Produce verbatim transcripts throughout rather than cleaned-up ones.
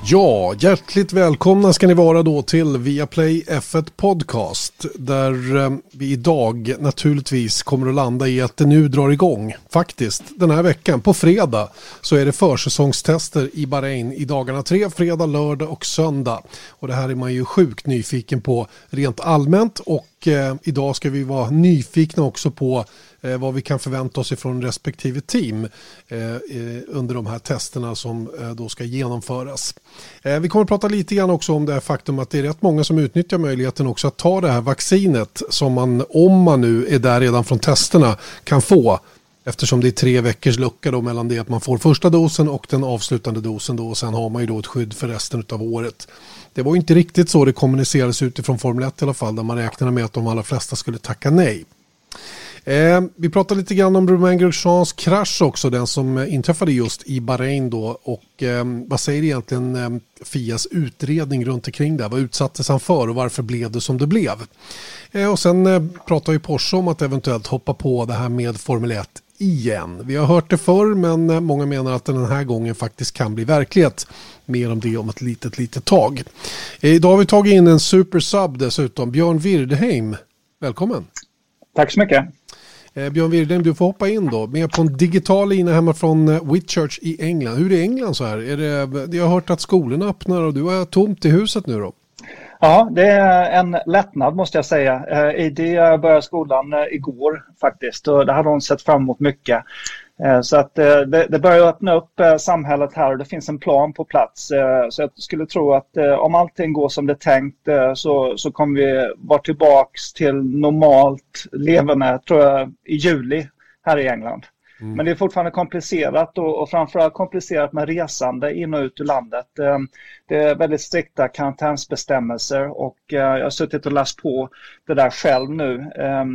Ja, hjärtligt välkomna ska ni vara då till Viaplay F ett Podcast, där eh, vi idag naturligtvis kommer att landa i att det nu drar igång. Faktiskt, den här veckan på fredag så är det försäsongstester i Bahrain i dagarna tre, fredag, lördag och söndag. Och det här är man ju sjukt nyfiken på rent allmänt, och eh, idag ska vi vara nyfikna också på eh, vad vi kan förvänta oss ifrån respektive team eh, eh, under de här testerna som eh, då ska genomföras. Eh, vi kommer att prata lite grann också om det här faktum att det är rätt många som utnyttjar möjligheten också att ta det här vaccinet som man, om man nu är där redan från testerna, kan få. Eftersom det är tre veckors lucka då mellan det att man får första dosen och den avslutande dosen då, och sen har man ju då ett skydd för resten av året. Det var inte riktigt så det kommunicerades utifrån Formel ett i alla fall, där man räknade med att de allra flesta skulle tacka nej. Eh, vi pratade lite grann om Romain Grosjeans krasch också, den som inträffade just i Bahrain då, och eh, vad säger egentligen eh, F I As utredning runt omkring det? Vad utsattes han för och varför blev det som det blev? Eh, och sen eh, pratar ju Porsche om att eventuellt hoppa på det här med Formel ett igen. Vi har hört det förr, men många menar att den här gången faktiskt kan bli verklighet. Mer om det om ett litet, litet tag. Idag har vi tagit in en supersub dessutom. Björn Wirdheim, välkommen. Tack så mycket. Eh, Björn Wirdheim, du får hoppa in då. Med på en digital lina hemma från Whitchurch i England. Hur är England så här? Är det, jag har hört att skolorna öppnar och du är tomt i huset nu då. Ja, det är en lättnad måste jag säga. I det började skolan igår faktiskt, och det hade hon sett fram emot mycket. Så att det, det börjar öppna upp samhället här, och det finns en plan på plats. Så jag skulle tro att om allting går som det är tänkt så, så kommer vi vara tillbaks till normalt levande, tror jag, i juli här i England. Mm. Men det är fortfarande komplicerat, och, och framförallt komplicerat med resande in och ut ur landet. Det är väldigt strikta karantänsbestämmelser, och jag har suttit och läst på det där själv nu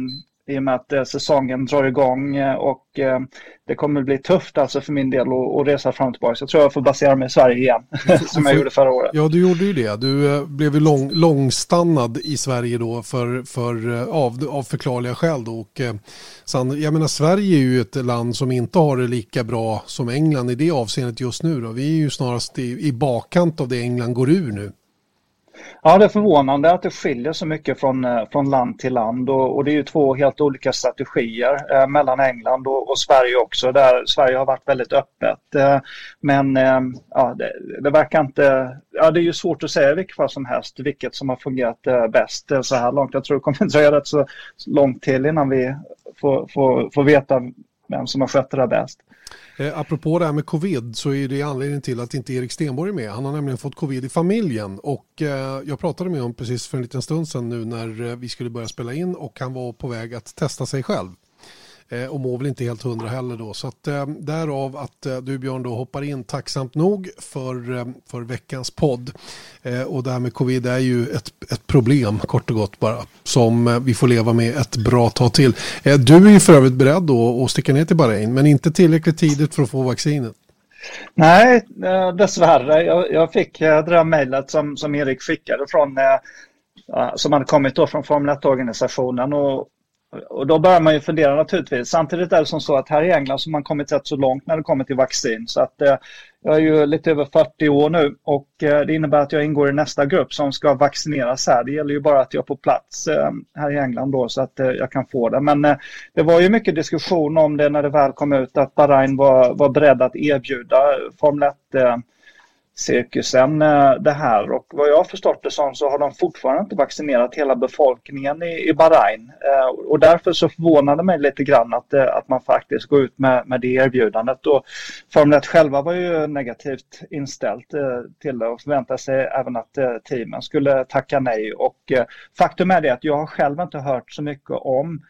i och med att säsongen drar igång, och det kommer bli tufft alltså för min del att, att resa fram och tillbaka. Så jag tror jag får basera mig i Sverige igen, som jag gjorde förra året. Ja, du gjorde ju det. Du blev ju lång, långstannad i Sverige då för, för, av, av förklarliga skäl då. Och, sen, jag menar, Sverige är ju ett land som inte har det lika bra som England i det avseendet just nu då. Vi är ju snarast i, i bakkant av det England går ur nu. Ja, det är förvånande att det skiljer så mycket från, från land till land, och, och det är ju två helt olika strategier eh, mellan England och, och Sverige också, där Sverige har varit väldigt öppet. Eh, men eh, ja, det, det verkar inte, ja, det är ju svårt att säga vilket fall som helst, vilket som har fungerat eh, bäst eh, så här långt. Jag tror det kommer att dröja rätt så långt till innan vi får, får, får veta vem som har skött det där bäst. Eh, apropå det här med covid, så är det anledningen till att inte Erik Stenborg är med. Han har nämligen fått covid i familjen, och eh, jag pratade med honom precis för en liten stund sedan nu när eh, vi skulle börja spela in, och han var på väg att testa sig själv. Eh, och må väl inte helt hundra heller då. Så att eh, därav att eh, du, Björn, då hoppar in tacksamt nog för, eh, för veckans podd. Eh, och det här med covid är ju ett, ett problem, kort och gott bara, som eh, vi får leva med ett bra tag till. Eh, du är ju för övrigt beredd då att sticka ner till Bahrain, men inte tillräckligt tidigt för att få vaccinet. Nej, eh, dessvärre. Jag, jag fick eh, det där mejlet som, som Erik skickade från, eh, som hade kommit då från Formel ett-organisationen, och Och då börjar man ju fundera naturligtvis. Samtidigt är det som så att här i England så har man kommit rätt så långt när det kommer till vaccin. Så att eh, jag är ju lite över fyrtio år nu, och eh, det innebär att jag ingår i nästa grupp som ska vaccineras här. Det gäller ju bara att jag är på plats eh, här i England då, så att eh, jag kan få det. Men eh, det var ju mycket diskussion om det när det väl kom ut att Bahrain var, var beredd att erbjuda Formel ett eh, cirkusen det här, och vad jag har förstått det som så har de fortfarande inte vaccinerat hela befolkningen i, i Bahrain, och därför så förvånade mig lite grann att, att man faktiskt går ut med, med det erbjudandet, och Formel ett själva var ju negativt inställt till det och förväntade sig även att teamen skulle tacka nej, och faktum är det att jag har själv inte hört så mycket om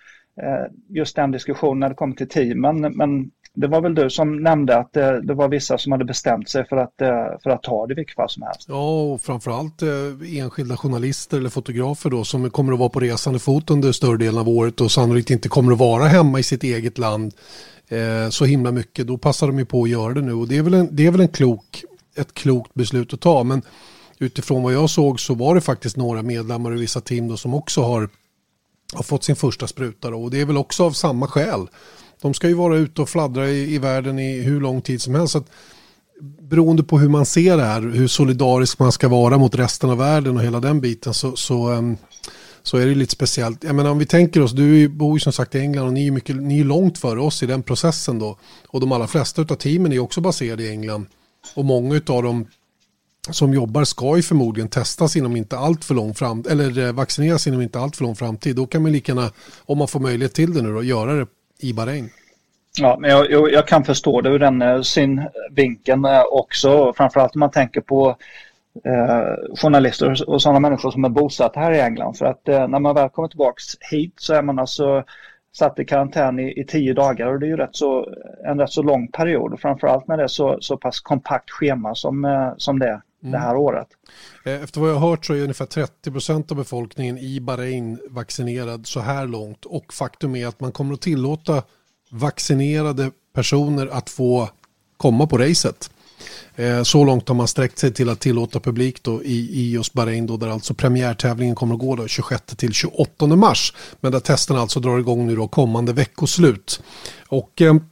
just den diskussionen när det kommer till teamen, men det var väl du som nämnde att det, det var vissa som hade bestämt sig för att, för att ta det vilket fall som helst. Ja, och framförallt eh, enskilda journalister eller fotografer då, som kommer att vara på resande fot under större delen av året och sannolikt inte kommer att vara hemma i sitt eget land eh, så himla mycket. Då passar de ju på att göra det nu, och det är väl, en, det är väl en klok, ett klokt beslut att ta, men utifrån vad jag såg så var det faktiskt några medlemmar i vissa team då, som också har, har fått sin första spruta då, och det är väl också av samma skäl. De ska ju vara ute och fladdra i, i världen i hur lång tid som helst. Så att beroende på hur man ser det här, hur solidarisk man ska vara mot resten av världen och hela den biten, så, så, um, så är det lite speciellt. Jag menar, om vi tänker oss, du bor ju som sagt i England och ni är, mycket, ni är långt före oss i den processen då. Och de allra flesta av teamen är också baserade i England. Och många av dem som jobbar ska ju förmodligen testas inom inte allt för lång fram eller vaccineras inom inte allt för lång framtid. Då kan man lika gärna, om man får möjlighet till det nu då, göra det i Bahrain. Ja, men jag, jag, jag kan förstå det ur den synvinkeln också. Framförallt om man tänker på eh, journalister och sådana människor som är bosatta här i England. För att eh, när man väl kommer tillbaka hit så är man alltså satt i karantän i, i tio dagar. Och det är ju rätt så, en rätt så lång period. Och framförallt när det är så, så pass kompakt schema som, eh, som det är mm. det här året. Efter vad jag har hört så är ungefär trettio procent av befolkningen i Bahrain vaccinerad så här långt. Och faktum är att man kommer att tillåta vaccinerade personer att få komma på racet. Så långt har man sträckt sig till att tillåta publik då i, i just Bahrain då, där alltså premiärtävlingen kommer att gå då tjugosjätte till tjugoåttonde mars, men där testerna alltså drar igång nu då kommande veckoslut. Och eh,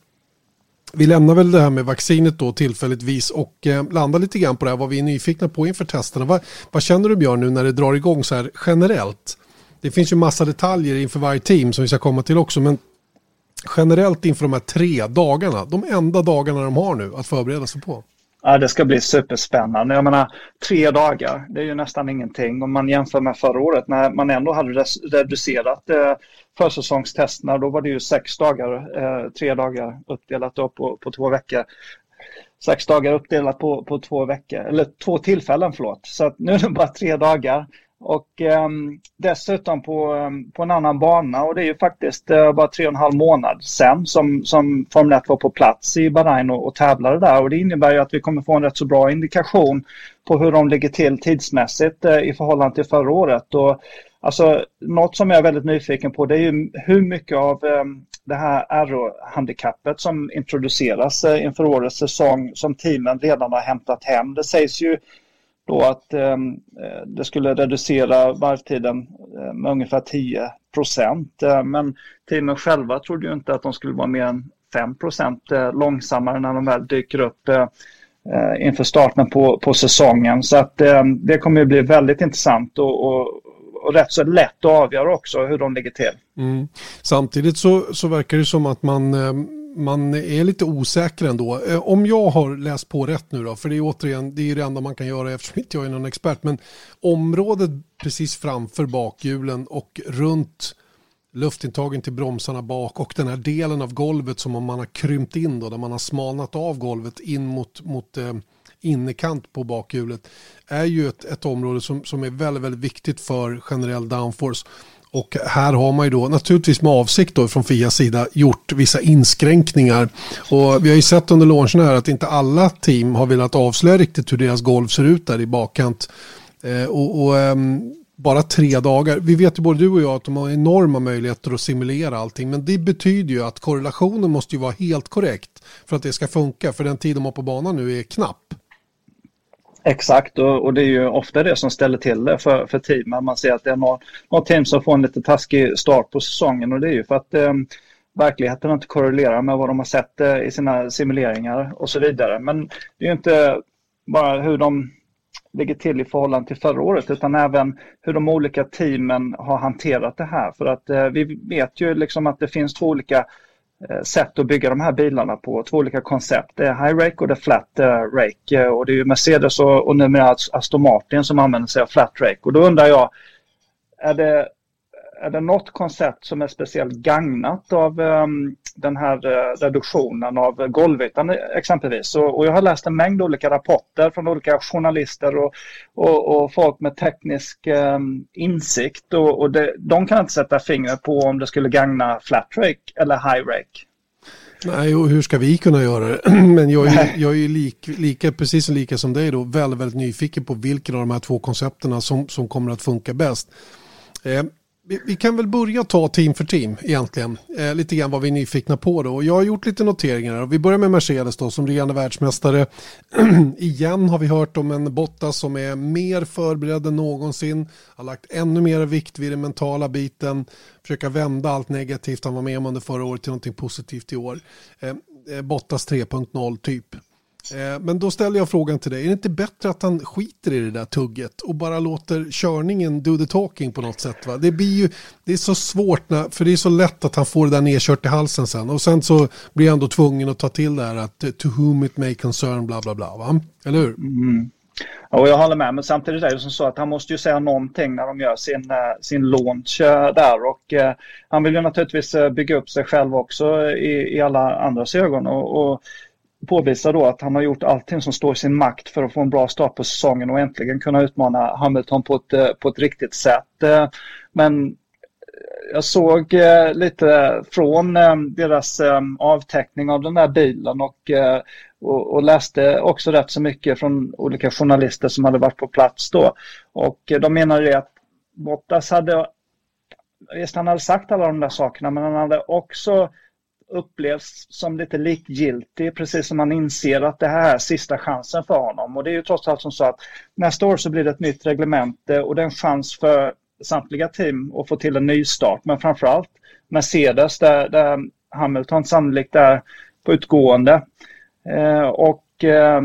vi lämnar väl det här med vaccinet då tillfälligtvis och eh, landar lite grann på det här, vad vi är nyfikna på inför testerna. Vad, vad känner du, Björn, nu när det drar igång så här generellt? Det finns ju massa detaljer inför varje team som vi ska komma till också, men generellt inför de här tre dagarna, de enda dagarna de har nu att förbereda sig på. Ja, det ska bli superspännande. Jag menar, tre dagar, det är ju nästan ingenting. Om man jämför med förra året när man ändå hade reducerat eh, försäsongstesterna, då var det ju sex dagar, eh, tre dagar uppdelat då på, på två veckor. Sex dagar uppdelat på, på två veckor, eller två tillfällen, förlåt. Så att nu är det bara tre dagar. Och eh, dessutom på, på en annan bana, och det är ju faktiskt eh, bara tre och en halv månad sedan som, som Formel ett var på plats i Bahrain och, och tävlade där. Och det innebär ju att vi kommer få en rätt så bra indikation på hur de ligger till tidsmässigt eh, i förhållande till förra året. Och alltså, något som jag är väldigt nyfiken på, det är ju hur mycket av eh, det här aero-handikappet som introduceras eh, inför årets säsong som teamen redan har hämtat hem. Det sägs ju då att eh, det skulle reducera varvtiden eh, med ungefär tio procent. Eh, men teamen själva trodde ju inte att de skulle vara mer än fem procent eh, långsammare när de väl dyker upp eh, inför starten på, på säsongen. Så att eh, det kommer att bli väldigt intressant och, och, och rätt så lätt att avgöra också hur de ligger till. Mm. Samtidigt så, så verkar det som att man... Eh... man är lite osäker ändå. Om jag har läst på rätt nu då, för det är återigen, det är det enda man kan göra eftersom inte jag är någon expert, men området precis framför bakhjulen och runt luftintagen till bromsarna bak och den här delen av golvet som man har krympt in då, där man har smalnat av golvet in mot, mot eh, innerkant på bakhjulet, är ju ett, ett område som, som är väldigt, väldigt viktigt för generell downforce. Och här har man ju då naturligtvis med avsikt då från F I As sida gjort vissa inskränkningar. Och vi har ju sett under launchen här att inte alla team har velat avslöja riktigt hur deras golv ser ut där i bakkant. Eh, och och eh, bara tre dagar. Vi vet ju både du och jag att de har enorma möjligheter att simulera allting. Men det betyder ju att korrelationen måste ju vara helt korrekt för att det ska funka. För den tid de har på banan nu är knapp. Exakt, och, och det är ju ofta det som ställer till det för, för teamen. Man ser att det är någon, någon team som får en lite taskig start på säsongen, och det är ju för att eh, verkligheten inte korrelerar med vad de har sett eh, i sina simuleringar och så vidare. Men det är ju inte bara hur de ligger till i förhållande till förra året, utan även hur de olika teamen har hanterat det här. För att eh, vi vet ju liksom att det finns två olika sätt att bygga de här bilarna på, två olika koncept. Det är high rake och det är flat rake, och det är ju Mercedes och, och numera Aston Martin som använder sig av flat rake. Och då undrar jag, är det, är det något koncept som är speciellt gagnat av um, den här uh, reduktionen av golvytan exempelvis? Och, och jag har läst en mängd olika rapporter från olika journalister och, och, och folk med teknisk um, insikt, och, och det, de kan inte sätta fingret på om det skulle gagna flat rake eller high rake. Nej, och hur ska vi kunna göra det? Men jag är, jag är ju lik, lika, precis som lika som dig då, väldigt, väldigt nyfiken på vilken av de här två koncepterna som, som kommer att funka bäst. Eh, vi, vi kan väl börja ta team för team egentligen. Eh, lite grann vad vi är nyfikna på då. Och jag har gjort lite noteringar. Och vi börjar med Mercedes då, som regerande världsmästare. Igen har vi hört om en Bottas som är mer förberedd än någonsin. Har lagt ännu mer vikt vid den mentala biten. Försöka vända allt negativt han var med om under förra året till någonting positivt i år. Eh, Bottas tre punkt noll typ. Eh, men då ställer jag frågan till dig. Är det inte bättre att han skiter i det där tugget och bara låter körningen do the talking på något sätt? Va? Det blir ju, det är så svårt, när, för det är så lätt att han får det där nedkört i halsen sen. Och sen så blir han då tvungen att ta till det här att to whom it may concern, bla bla bla. Va? Eller hur? Mm. Och jag håller med, men samtidigt är det som så att han måste ju säga någonting när de gör sin, sin launch där, och eh, han vill ju naturligtvis bygga upp sig själv också i, i alla andras ögon och, och påvisa då att han har gjort allting som står i sin makt för att få en bra start på säsongen och äntligen kunna utmana Hamilton på ett, på ett riktigt sätt. Men jag såg lite från deras avteckning av den där bilen och, och, och läste också rätt så mycket från olika journalister som hade varit på plats då. Och de menade att Bottas hade, just han hade sagt alla de där sakerna, men han hade också upplevs som lite likgiltig, precis som man inser att det här är sista chansen för honom. Och det är ju trots allt som så att nästa år så blir det ett nytt reglemente och det är en chans för samtliga team att få till en ny start. Men framförallt Mercedes där, där Hamilton sannolikt är på utgående. Eh, och eh,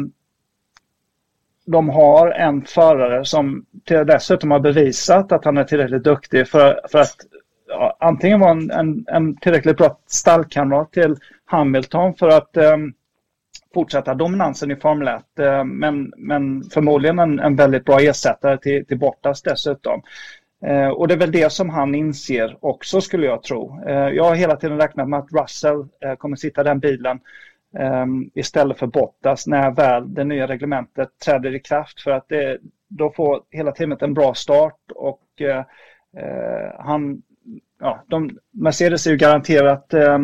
de har en förare som till dessutom har bevisat att han är tillräckligt duktig för, för att ja, antingen vara en, en, en tillräckligt bra stallkamrat till Hamilton för att eh, fortsätta dominansen i Formel ett. Eh, men, men förmodligen en, en väldigt bra ersättare till, till Bottas dessutom. Eh, och det är väl det som han inser också, skulle jag tro. Eh, jag har hela tiden räknat med att Russell eh, kommer sitta i den bilen eh, istället för Bottas när väl det nya reglementet träder i kraft, för att det, då får hela teamet en bra start och eh, eh, han Ja, de, Mercedes är ju garanterat eh,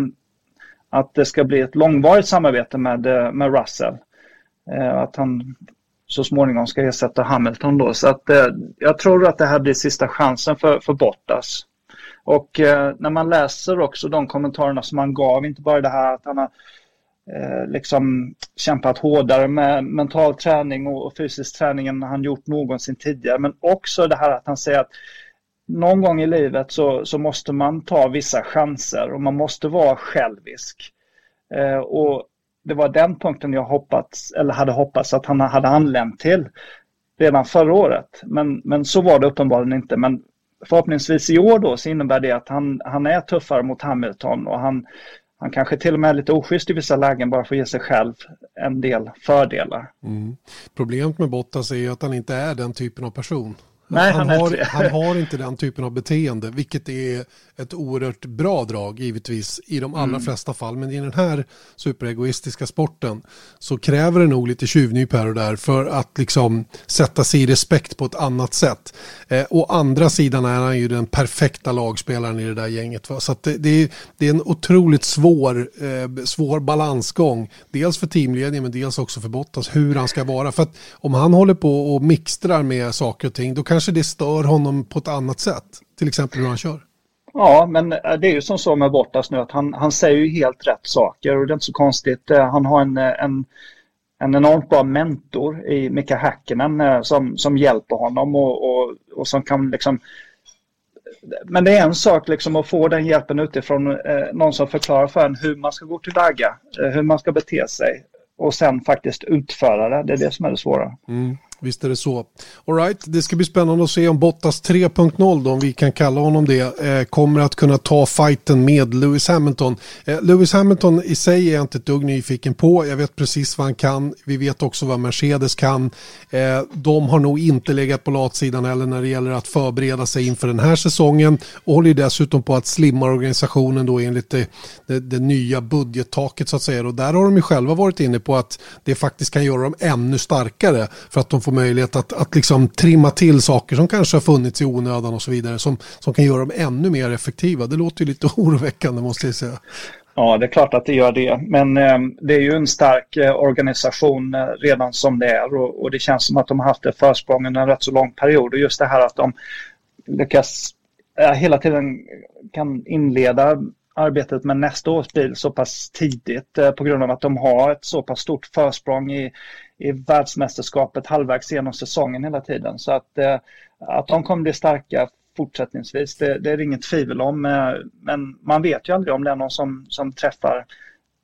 att det ska bli ett långvarigt samarbete med, eh, med Russell. Eh, att han så småningom ska ersätta Hamilton då. Så att, eh, jag tror att det här blir sista chansen för, för Bottas. Och eh, när man läser också de kommentarerna som han gav, inte bara det här att han har eh, liksom kämpat hårdare med mental träning och, och fysisk träning än han gjort någonsin tidigare. Men också det här att han säger att någon gång i livet så, så måste man ta vissa chanser och man måste vara självisk. Eh, och det var den punkten jag hoppats, eller hade hoppats att han hade anlänt till redan förra året. Men, men så var det uppenbarligen inte. Men förhoppningsvis i år då så innebär det att han, han är tuffare mot Hamilton och han, han kanske till och med är lite oschysst i vissa lägen bara för att ge sig själv en del fördelar. Mm. Problemet med Bottas är ju att han inte är den typen av person. Nej, han, han, har, han har inte den typen av beteende, vilket är ett oerhört bra drag givetvis i de allra mm. flesta fall. Men i den här superegoistiska sporten så kräver det nog lite tjuvnyp här och där för att liksom sätta sig i respekt på ett annat sätt. Eh, å andra sidan är han ju den perfekta lagspelaren i det där gänget. Va? Så att det, det, är, det är en otroligt svår, eh, svår balansgång. Dels för teamledningen men dels också för Bottas hur han ska vara. För att om han håller på och mixtrar med saker och ting, då kanske det stör honom på ett annat sätt. Till exempel hur han kör. Ja, men det är ju som så med Bottas nu att han, han säger ju helt rätt saker och det är inte så konstigt. Han har en, en, en enormt bra mentor i Mika Häkkinen som, som hjälper honom och, och, och som kan liksom... Men det är en sak liksom att få den hjälpen utifrån eh, någon som förklarar för en hur man ska gå tillväga, eh, hur man ska bete sig och sen faktiskt utföra det. Det är det som är det svåra. Mm. Visst är det så. All right, det ska bli spännande att se om Bottas tre punkt noll, då, om vi kan kalla honom det, eh, kommer att kunna ta fighten med Lewis Hamilton. Eh, Lewis Hamilton i sig är jag inte ett dugg nyfiken på. Jag vet precis vad han kan. Vi vet också vad Mercedes kan. Eh, de har nog inte legat på latsidan heller när det gäller att förbereda sig inför den här säsongen och håller dessutom på att slimma organisationen då enligt det, det, det nya budgettaket så att säga. Och där har de ju själva varit inne på att det faktiskt kan göra dem ännu starkare för att de får möjlighet att, att liksom trimma till saker som kanske har funnits i onödan och så vidare som, som kan göra dem ännu mer effektiva. Det låter ju lite oroväckande måste jag säga. Ja, det är klart att det gör det. Men eh, det är ju en stark eh, organisation eh, redan som det är och, och det känns som att de har haft ett försprång under en rätt så lång period och just det här att de lyckas eh, hela tiden kan inleda arbetet med nästa års bil så pass tidigt eh, på grund av att de har ett så pass stort försprång i, i världsmästerskapet halvvägs genom säsongen hela tiden. Så att, eh, att de kommer bli starka fortsättningsvis, det, det är inget tvivel om. Eh, men man vet ju aldrig om det är någon som, som träffar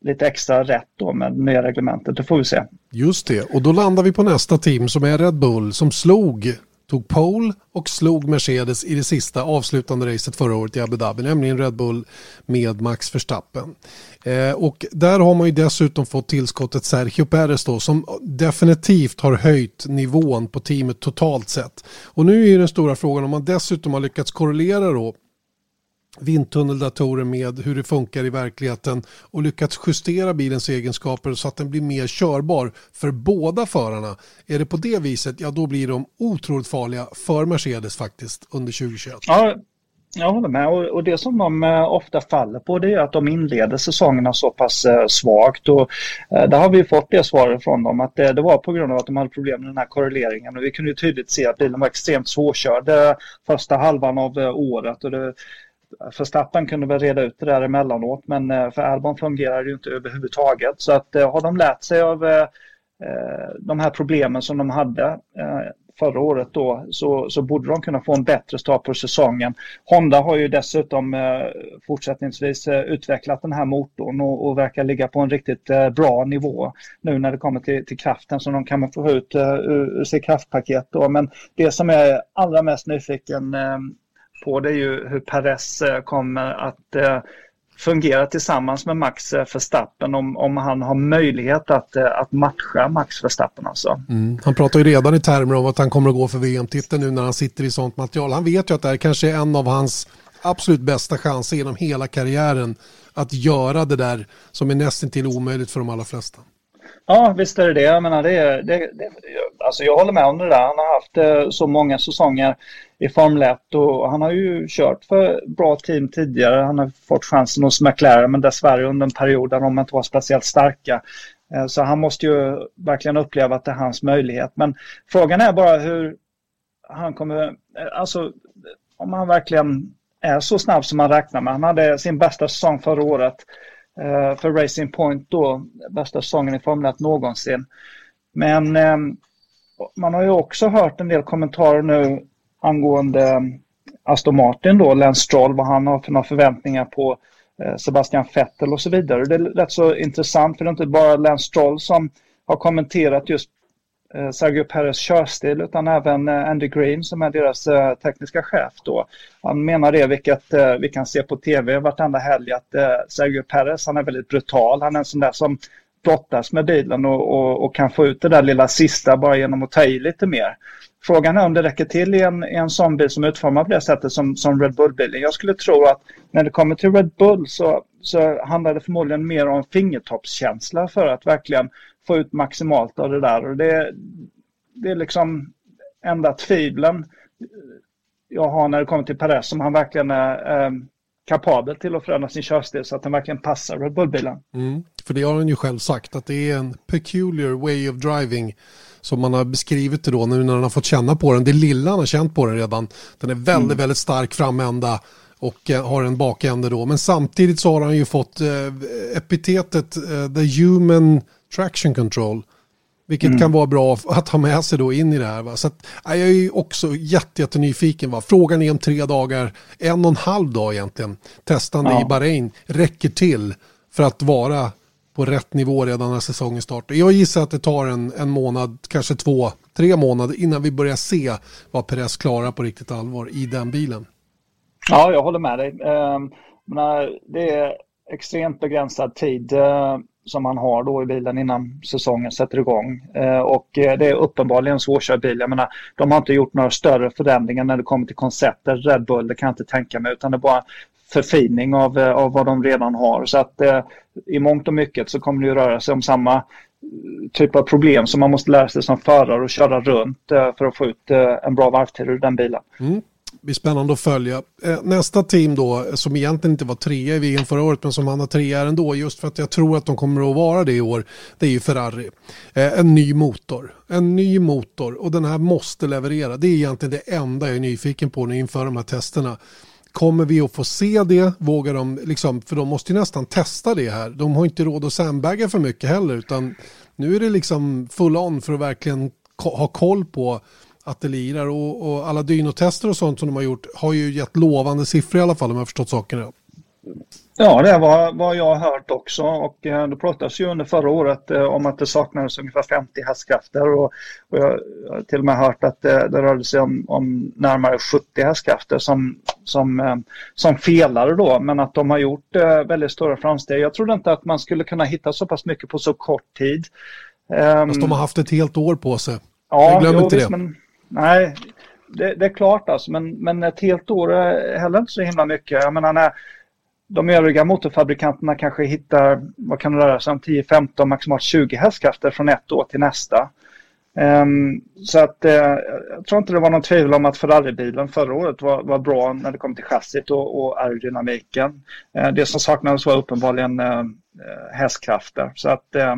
lite extra rätt då med nya reglementet. Det får vi se. Just det, och då landar vi på nästa team som är Red Bull som slog, tog pole och slog Mercedes i det sista avslutande racet förra året i Abu Dhabi, nämligen Red Bull med Max Verstappen. Eh, och där har man ju dessutom fått tillskottet Sergio Perez då, som definitivt har höjt nivån på teamet totalt sett. Och nu är ju den stora frågan om man dessutom har lyckats korrelera då vindtunneldatorer med hur det funkar i verkligheten och lyckats justera bilens egenskaper så att den blir mer körbar för båda förarna. Är det på det viset, ja då blir de otroligt farliga för Mercedes faktiskt under tjugohundratjugoett. Ja, jag håller med. Och, och det som de eh, ofta faller på det är att de inleder säsongerna så pass eh, svagt. Och eh, där har vi fått det svaret från dem att eh, det var på grund av att de hade problem med den här korreleringen. Och vi kunde ju tydligt se att bilen var extremt svårkörd eh, första halvan av eh, året. Och det Verstappen kunde väl reda ut det där emellanåt, men för Albon fungerar det ju inte överhuvudtaget. Så att har de lärt sig av de här problemen som de hade förra året då, så, så borde de kunna få en bättre start på säsongen. Honda har ju dessutom fortsättningsvis utvecklat den här motorn och, och verkar ligga på en riktigt bra nivå nu när det kommer till, till kraften som de kan få ut ur, ur sitt kraftpaket då. Men det som är allra mest nyfiken på det är ju hur Perez kommer att eh, fungera tillsammans med Max Verstappen om, om han har möjlighet att, eh, att matcha Max Verstappen alltså. Mm. Han pratar ju redan i termer om att han kommer att gå för V M-titeln nu när han sitter i sånt material. Han vet ju att det här kanske är en av hans absolut bästa chanser genom hela karriären att göra det där som är nästan till omöjligt för de allra flesta. Ja, visst är det det. Jag menar, det, är, det, det alltså jag håller med om det där. Han har haft eh, så många säsonger i Formel ett och han har ju kört för bra team tidigare. Han har fått chansen hos McLaren, men dessvärre under en period där de inte var speciellt starka. Eh, så han måste ju verkligen uppleva att det är hans möjlighet. Men frågan är bara hur han kommer, eh, alltså om han verkligen är så snabb som man räknar med. Han hade sin bästa säsong förra året. Uh, för Racing Point då, bästa säsongen i Formel ett någonsin. Men um, man har ju också hört en del kommentarer nu angående um, Aston Martin då, Lance Stroll, vad han har för några förväntningar på uh, Sebastian Vettel och så vidare. Det är rätt så intressant för det är inte bara Lance Stroll som har kommenterat just uh, Sergio Perez körstil utan även uh, Andy Green som är deras uh, tekniska chef då. Han menar det, vilket uh, vi kan se på tv vartenda helg, att uh, Sergio Perez, han är väldigt brutal. Han är en sån där som brottas med bilen och, och, och kan få ut det där lilla sista bara genom att ta i lite mer. Frågan är om det räcker till i en, i en sån bil som utformar på det sättet som, som Red Bull-bilen. Jag skulle tro att när det kommer till Red Bull så, så handlar det förmodligen mer om fingertoppskänsla för att verkligen få ut maximalt av det där. Och det, det är liksom enda tvivlen jag har när det kommer till Perez, som han verkligen är eh, kapabel till att förändra sin körstil så att den verkligen passar Red Bull-bilen. Mm, för det har han ju själv sagt, att det är en peculiar way of driving som man har beskrivit det då nu när han har fått känna på den. Det lilla han har känt på den redan. Den är väldigt, mm. väldigt stark framända och eh, har en bakände då. Men samtidigt så har han ju fått eh, epitetet eh, the human traction control. Vilket mm. kan vara bra att ha med sig då in i det här. Va? Så att, jag är ju också jätte, jätte nyfiken. Va? Frågan är om tre dagar, en och en halv dag egentligen, testande ja. i Bahrain räcker till för att vara på rätt nivå redan när säsongen startar. Jag gissar att det tar en, en månad, kanske två, tre månader innan vi börjar se vad Perez klarar på riktigt allvar i den bilen. Ja, jag håller med dig. Det är extremt begränsad tid som man har då i bilen innan säsongen sätter igång. Eh, och det är uppenbarligen en svårkörd bil. Jag menar, de har inte gjort några större förändringar när det kommer till konceptet Red Bull, det kan jag inte tänka mig, utan det är bara förfining av, av vad de redan har. Så att eh, i mångt och mycket så kommer det ju röra sig om samma typ av problem som man måste lära sig som förare och köra runt eh, för att få ut eh, en bra varvtid ur den bilen. Mm. Det blir spännande att följa. Nästa team då, som egentligen inte var trea i V M förra året, men som han har trea ändå, just för att jag tror att de kommer att vara det i år, det är ju Ferrari. En ny motor. En ny motor, och den här måste leverera. Det är egentligen det enda jag är nyfiken på nu inför de här testerna. Kommer vi att få se det? Vågar de, liksom, för de måste ju nästan testa det här. De har inte råd att sandbagga för mycket heller, utan nu är det liksom full on för att verkligen ha koll på att det lirar, och, och alla dynotester och sånt som de har gjort har ju gett lovande siffror i alla fall, om jag har förstått sakerna. Ja, det var vad jag har hört också, och eh, det pratades ju under förra året eh, om att det saknades ungefär femtio hästkrafter, och, och jag har till och med hört att eh, det rörde sig om, om närmare sjuttio hästkrafter som, som, eh, som felade då, men att de har gjort eh, väldigt stora framsteg. Jag trodde inte att man skulle kunna hitta så pass mycket på så kort tid. Um, Fast de har haft ett helt år på sig. Ja, jag glömmer jo, inte visst, det. Men, nej, det, det är klart alltså, men, men ett helt år är heller inte så himla mycket. Jag menar, när de övriga motorfabrikanterna kanske hittar, vad kan det röra sig om, tio femton, maximalt tjugo hästkrafter från ett år till nästa. Um, så att uh, jag tror inte det var någon tvivel om att Ferrari-bilen förra året var, var bra när det kom till chassit och, och aerodynamiken. Uh, det som saknades var uppenbarligen uh, hästkrafter. Så att uh,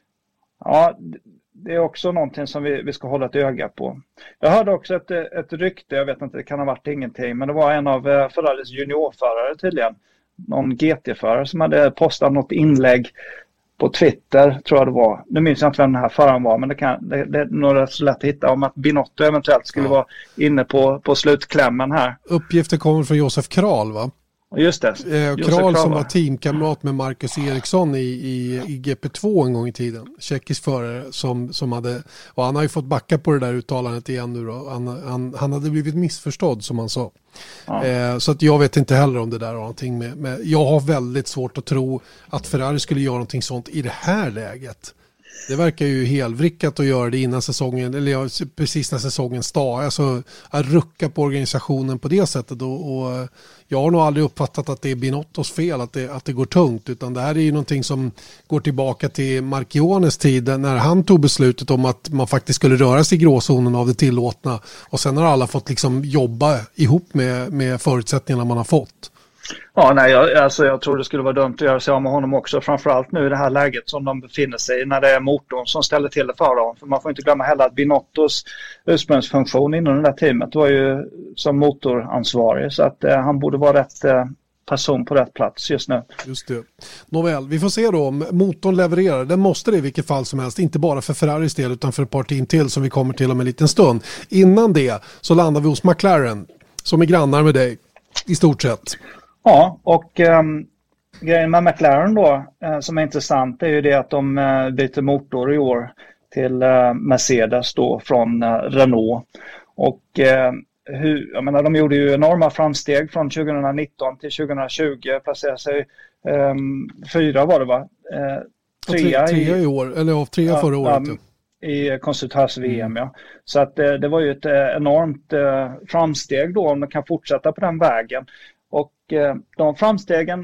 ja, det är också någonting som vi, vi ska hålla ett öga på. Jag hörde också ett, ett rykte, jag vet inte, det kan ha varit ingenting, men det var en av uh, Ferraris juniorförare tydligen, någon G T-förare som hade postat något inlägg på Twitter, tror jag det var. Nu minns jag inte vem den här föraren var, men det, kan, det, det är nog rätt så lätt att hitta, om att Binotto eventuellt skulle ja. vara inne på, på slutklämmen här. Uppgifter kommer från Josef Kral, va? Just det. Eh, Kral som var teamkamrat med Marcus Eriksson i, i, i G P två en gång i tiden. Tjeckisk förare som, som hade, och han har ju fått backa på det där uttalandet igen nu då. Han, han, han hade blivit missförstådd, som han sa. Ja. Eh, så att jag vet inte heller om det där har någonting med, med, jag har väldigt svårt att tro att Ferrari skulle göra någonting sånt i det här läget. Det verkar ju helvrickat att göra det innan säsongen, eller ja, precis när säsongen startar. Alltså att rucka på organisationen på det sättet. Och, och jag har nog aldrig uppfattat att det är Binottos fel att det, att det går tungt. Utan det här är ju någonting som går tillbaka till Marchiones tid, när han tog beslutet om att man faktiskt skulle röra sig i gråzonen av det tillåtna. Och sen har alla fått liksom jobba ihop med, med förutsättningarna man har fått. Ja, nej, jag, alltså jag tror det skulle vara dumt att göra sig av med honom också. Framförallt nu i det här läget som de befinner sig i, när det är motorn som ställer till det för dem. För man får inte glömma heller att Binottos ursprungsfunktion inom det där teamet var ju som motoransvarig. Så att eh, han borde vara rätt eh, person på rätt plats just nu. Just det. Nåväl, vi får se då om motorn levererar. Den måste det i vilket fall som helst. Inte bara för Ferraris del utan för ett par team till som vi kommer till om en liten stund. Innan det så landar vi hos McLaren som är grannar med dig i stort sett. Ja, och um, grejen med McLaren då uh, som är intressant är ju det att de uh, byter motor i år till uh, Mercedes då från uh, Renault. Och uh, hur, jag menar, de gjorde ju enorma framsteg från tjugonitton till tjugohundratjugo, placerade sig um, fyra var det va? Uh, trea, tre, trea i, i år, eller av trea ja, förra året. Um, i konstruktörs-V M, ja. Så att uh, det var ju ett uh, enormt uh, framsteg då om de kan fortsätta på den vägen. Och eh, de framstegen,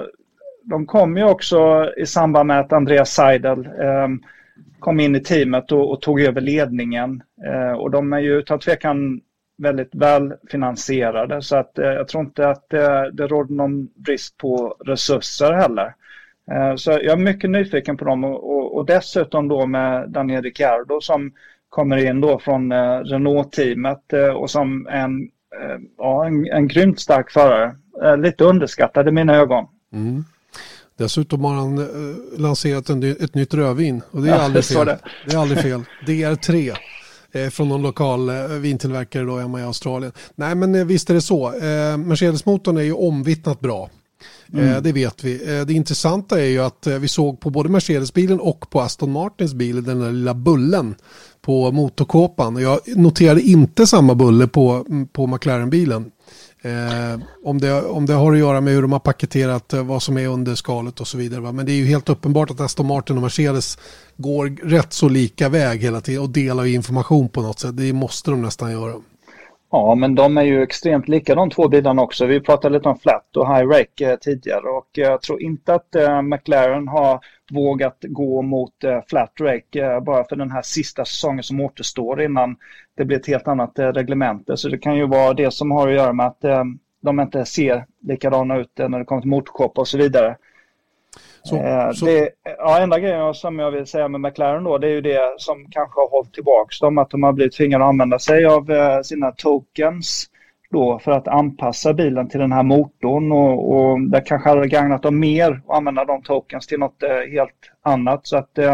de kom ju också i samband med att Andreas Seidel eh, kom in i teamet och, och tog över ledningen. Eh, och de är ju utan tvekan väldigt välfinansierade, så att eh, jag tror inte att eh, det råder någon brist på resurser heller. Eh, så jag är mycket nyfiken på dem, och, och, och dessutom då med Daniel Ricciardo som kommer in då från eh, Renault-teamet eh, och som en Ja, en, en grymt stark förare. Lite underskattad i mina ögon. Mm. Dessutom har han eh, lanserat en, ett nytt rödvin. Och det är ja, aldrig fel. Det. det är aldrig fel. D R tre eh, från någon lokal eh, vintillverkare då hemma i Australien. Nej, men eh, visst är det så. Eh, Mercedes-motorn är ju omvittnat bra. Mm. Eh, det vet vi. Eh, det intressanta är ju att eh, vi såg på både Mercedes-bilen och på Aston Martins bil den där lilla bullen på motorkåpan. Jag noterade inte samma bulle på, på McLaren-bilen. Eh, om, det, om det har att göra med hur de har paketerat eh, vad som är under skalet och så vidare. Va? Men det är ju helt uppenbart att Aston Martin och Mercedes går rätt så lika väg hela tiden och delar information på något sätt. Det måste de nästan göra. Ja, men de är ju extremt lika de två bilarna också. Vi pratade lite om Flat och High Rake eh, tidigare, och jag tror inte att eh, McLaren har vågat gå mot eh, Flat Rake eh, bara för den här sista säsongen som återstår innan det blir ett helt annat eh, reglemente. Så det kan ju vara det som har att göra med att eh, de inte ser likadana ut eh, när det kommer till motorkåpa och så vidare. Så, eh, så. Det, ja, enda grejen som jag vill säga med McLaren då, det är ju det som kanske har hållit tillbaka dem, att de har blivit tvingade att använda sig av eh, sina tokens då för att anpassa bilen till den här motorn, och, och det kanske hade gagnat dem mer att använda de tokens till något eh, helt annat. Så att eh,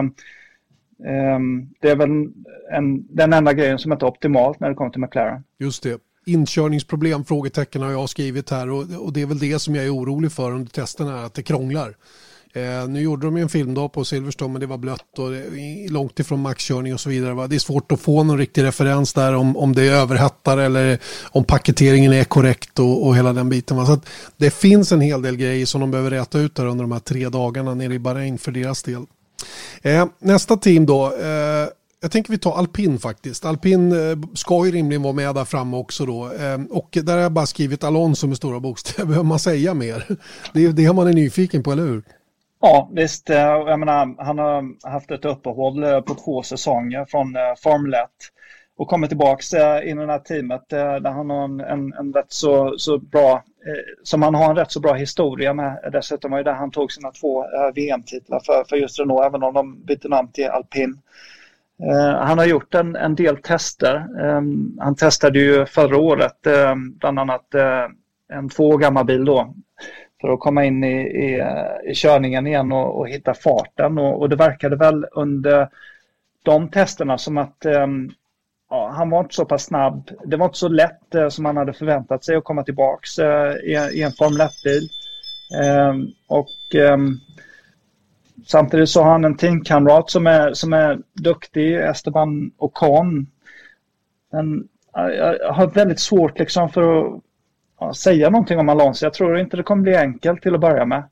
eh, det är väl en, den enda grejen som inte är optimalt när det kommer till McLaren. Just det. Inkörningsproblem, frågetecken har jag skrivit här och, och det är väl det som jag är orolig för under testerna, att det krånglar. Eh, nu gjorde de ju en filmdag på Silverstone, men det var blött och det, långt ifrån maxkörning och så vidare. Va? Det är svårt att få någon riktig referens där om, om det är överhettar eller om paketeringen är korrekt och, och hela den biten. Va? Så att det finns en hel del grejer som de behöver rätta ut där under de här tre dagarna nere i Bahrain för deras del. Eh, nästa team då, eh, jag tänker vi tar Alpin faktiskt. Alpin eh, ska ju rimligen vara med där framme också då. Eh, och där har jag bara skrivit Alonso med stora bokstäver. Behöver man säga mer? Det, det har man är nyfiken på, eller hur? Ja, visst. Jag menar, han har haft ett uppehåll på två säsonger från Formel ett och kommer tillbaka in i det här teamet där han har en, en, en rätt så, så bra, som han har en rätt så bra historia med. Dessutom var det där han tog sina två V M-titlar för, för just Renault, även om de bytte namn till Alpin. Han har gjort en, en del tester. Han testade ju förra året bland annat en två år gammal bil då, för att komma in i, i, i körningen igen och, och hitta farten. Och, och det verkade väl under de testerna som att um, ja, han var inte så pass snabb. Det var inte så lätt uh, som han hade förväntat sig att komma tillbaka uh, i, i en Formel ett-bil. Um, och um, samtidigt så har han en teamkamrat som är, som är duktig, Esteban Ocon. Men uh, jag har väldigt svårt liksom för att Ja, säga någonting om Alonso. Jag tror inte det kommer bli enkelt till att börja med.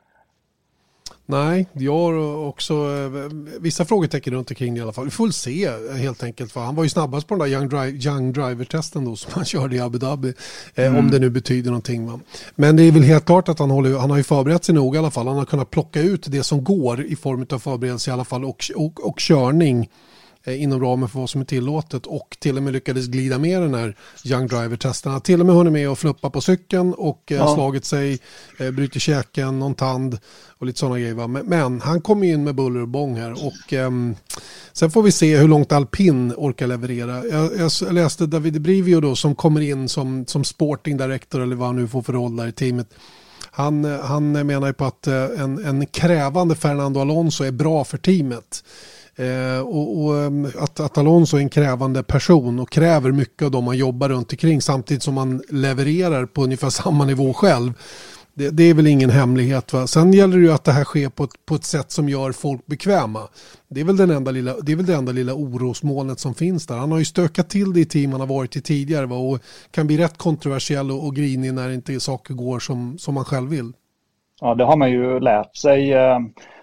Nej, jag har också eh, vissa frågetecken runt omkring det i alla fall. Vi får väl se helt enkelt. För han var ju snabbast på den där Young, Dri- Young Driver-testen då som han körde i Abu Dhabi. Eh, mm. Om det nu betyder någonting. Va? Men det är väl helt klart att han, håller, han har ju förberett sig nog i alla fall. Han har kunnat plocka ut det som går i form av förberedelse i alla fall och, och, och körning inom ramen för vad som är tillåtet och till och med lyckades glida med den här Young Driver-testerna. Till och med hunnit med att fluppa på cykeln och ja. slagit sig, bryter käken, någon tand och lite sådana grejer. Men, men han kommer in med buller och bång här och um, sen får vi se hur långt Alpin orkar leverera. Jag, jag läste David Brivio då som kommer in som, som sporting director eller vad han nu får för roll där i teamet. Han, han menar ju på att en, en krävande Fernando Alonso är bra för teamet. Eh, och, och att, att Alonso är en krävande person och kräver mycket av dem man jobbar runt omkring samtidigt som man levererar på ungefär samma nivå själv. Det, det är väl ingen hemlighet. Va? Sen gäller det ju att det här sker på ett, på ett sätt som gör folk bekväma. Det är väl den enda lilla, det är väl det enda lilla orosmolnet som finns där. Han har ju stökat till det i team han har varit i tidigare va? Och kan bli rätt kontroversiell och, och grinig när inte saker går som, som man själv vill. Ja, det har man ju lärt sig eh...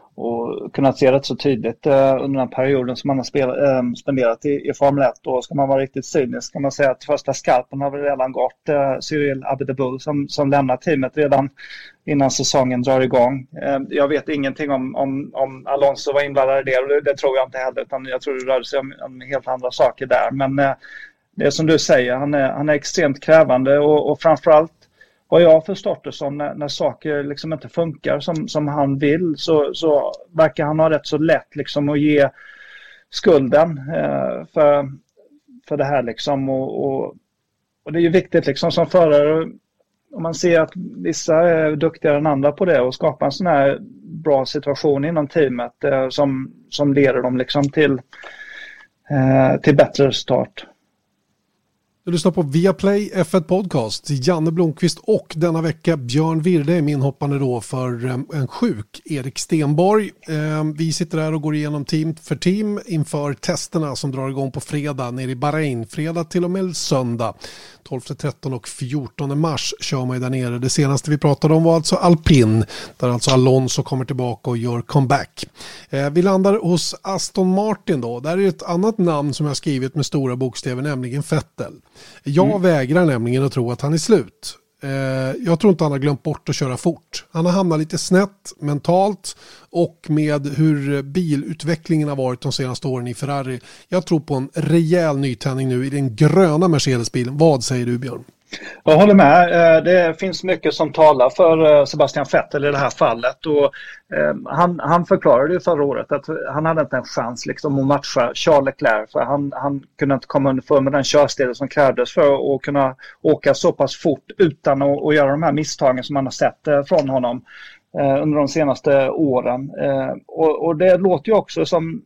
och kunnat se det så tydligt eh, under den perioden som man har spel, eh, spenderat i, i Formel ett. Då ska man vara riktigt cynisk kan man säga att första skalpen har väl redan gått eh, Cyril Abiteboul som, som lämnar teamet redan innan säsongen drar igång. Eh, jag vet ingenting om, om, om Alonso var inblandad i det och det, det tror jag inte heller utan jag tror det rör sig om, om helt andra saker där. Men eh, det är som du säger, han är, han är extremt krävande och, och framförallt vad jag har förstått det som när, när saker liksom inte funkar som, som han vill så, så verkar han ha rätt så lätt liksom att ge skulden eh, för, för det här liksom och, och, och det är ju viktigt liksom som förare om man ser att vissa är duktigare än andra på det och skapa en sån här bra situation inom teamet eh, som, som leder dem liksom till, eh, till bättre resultat. Du lyssnar på Viaplay F ett Podcast. Janne Blomqvist och denna vecka Björn Virde är min hoppande då för en sjuk Erik Stenborg. Vi sitter här och går igenom team för team inför testerna som drar igång på fredag nere i Bahrain. Fredag till och med söndag. tolfte, trettonde och fjortonde mars kör man ju där nere. Det senaste vi pratade om var alltså Alpin. Där alltså Alonso kommer tillbaka och gör comeback. Vi landar hos Aston Martin då. Där är ett annat namn som jag skrivit med stora bokstäver, nämligen Vettel. Jag mm. vägrar nämligen att tro att han är slut. Jag tror inte han har glömt bort att köra fort. Han har hamnat lite snett mentalt och med hur bilutvecklingen har varit de senaste åren i Ferrari. Jag tror på en rejäl nytändning nu i den gröna Mercedes-bilen. Vad säger du, Björn? Jag håller med. Det finns mycket som talar för Sebastian Vettel i det här fallet. Och han, han förklarade ju förra året att han hade inte en chans liksom att matcha Charles Leclerc. För han, han kunde inte komma underför med den körstil som krävdes för att kunna åka så pass fort utan att, att göra de här misstagen som man har sett från honom under de senaste åren. Och, och det låter ju också som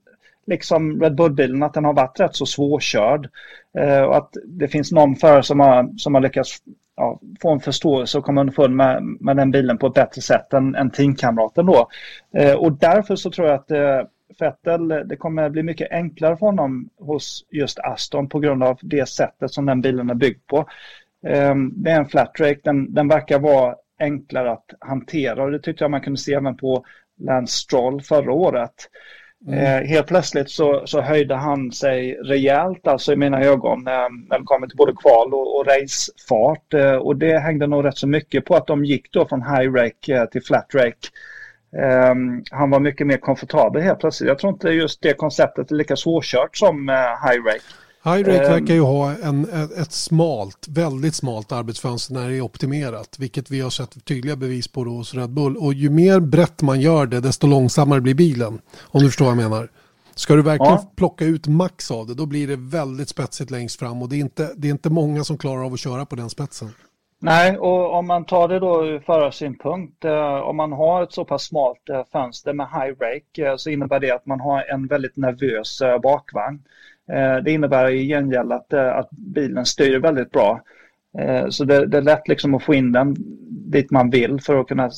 liksom Red Bull-bilen, att den har varit rätt så svårkörd. Eh, och att det finns någon förare som har, som har lyckats ja, få en förståelse och komma underfund med, med den bilen på ett bättre sätt än, än teamkamraten då. Eh, och därför så tror jag att eh, Vettel, det kommer bli mycket enklare för honom hos just Aston på grund av det sättet som den bilen är byggd på. Eh, det är en flat rake, den, den verkar vara enklare att hantera och det tyckte jag man kunde se även på Lance Stroll förra året. Mm. Eh, helt plötsligt så, så höjde han sig rejält, alltså i mina ögon, eh, när det kommer till både kval och, och racefart. Eh, och det hängde nog rätt så mycket på att de gick då från high rake eh, till flat rake. Eh, han var mycket mer komfortabel helt plötsligt. Jag tror inte just det konceptet är lika svårkört som eh, high rake. High rake verkar ju ha en, ett smalt, väldigt smalt arbetsfönster när det är optimerat, vilket vi har sett tydliga bevis på då hos Red Bull. Och ju mer brett man gör det, desto långsammare blir bilen, om du förstår vad jag menar. Ska du verkligen ja. plocka ut max av det, då blir det väldigt spetsigt längst fram och det är inte, det är inte många som klarar av att köra på den spetsen. Nej, och om man tar det då ur förarsynpunkt, eh, om man har ett så pass smalt eh, fönster med high rake eh, så innebär det att man har en väldigt nervös eh, bakvagn. Det innebär i gengäld att, att bilen styr väldigt bra. Så det, det är lätt liksom att få in den dit man vill för att kunna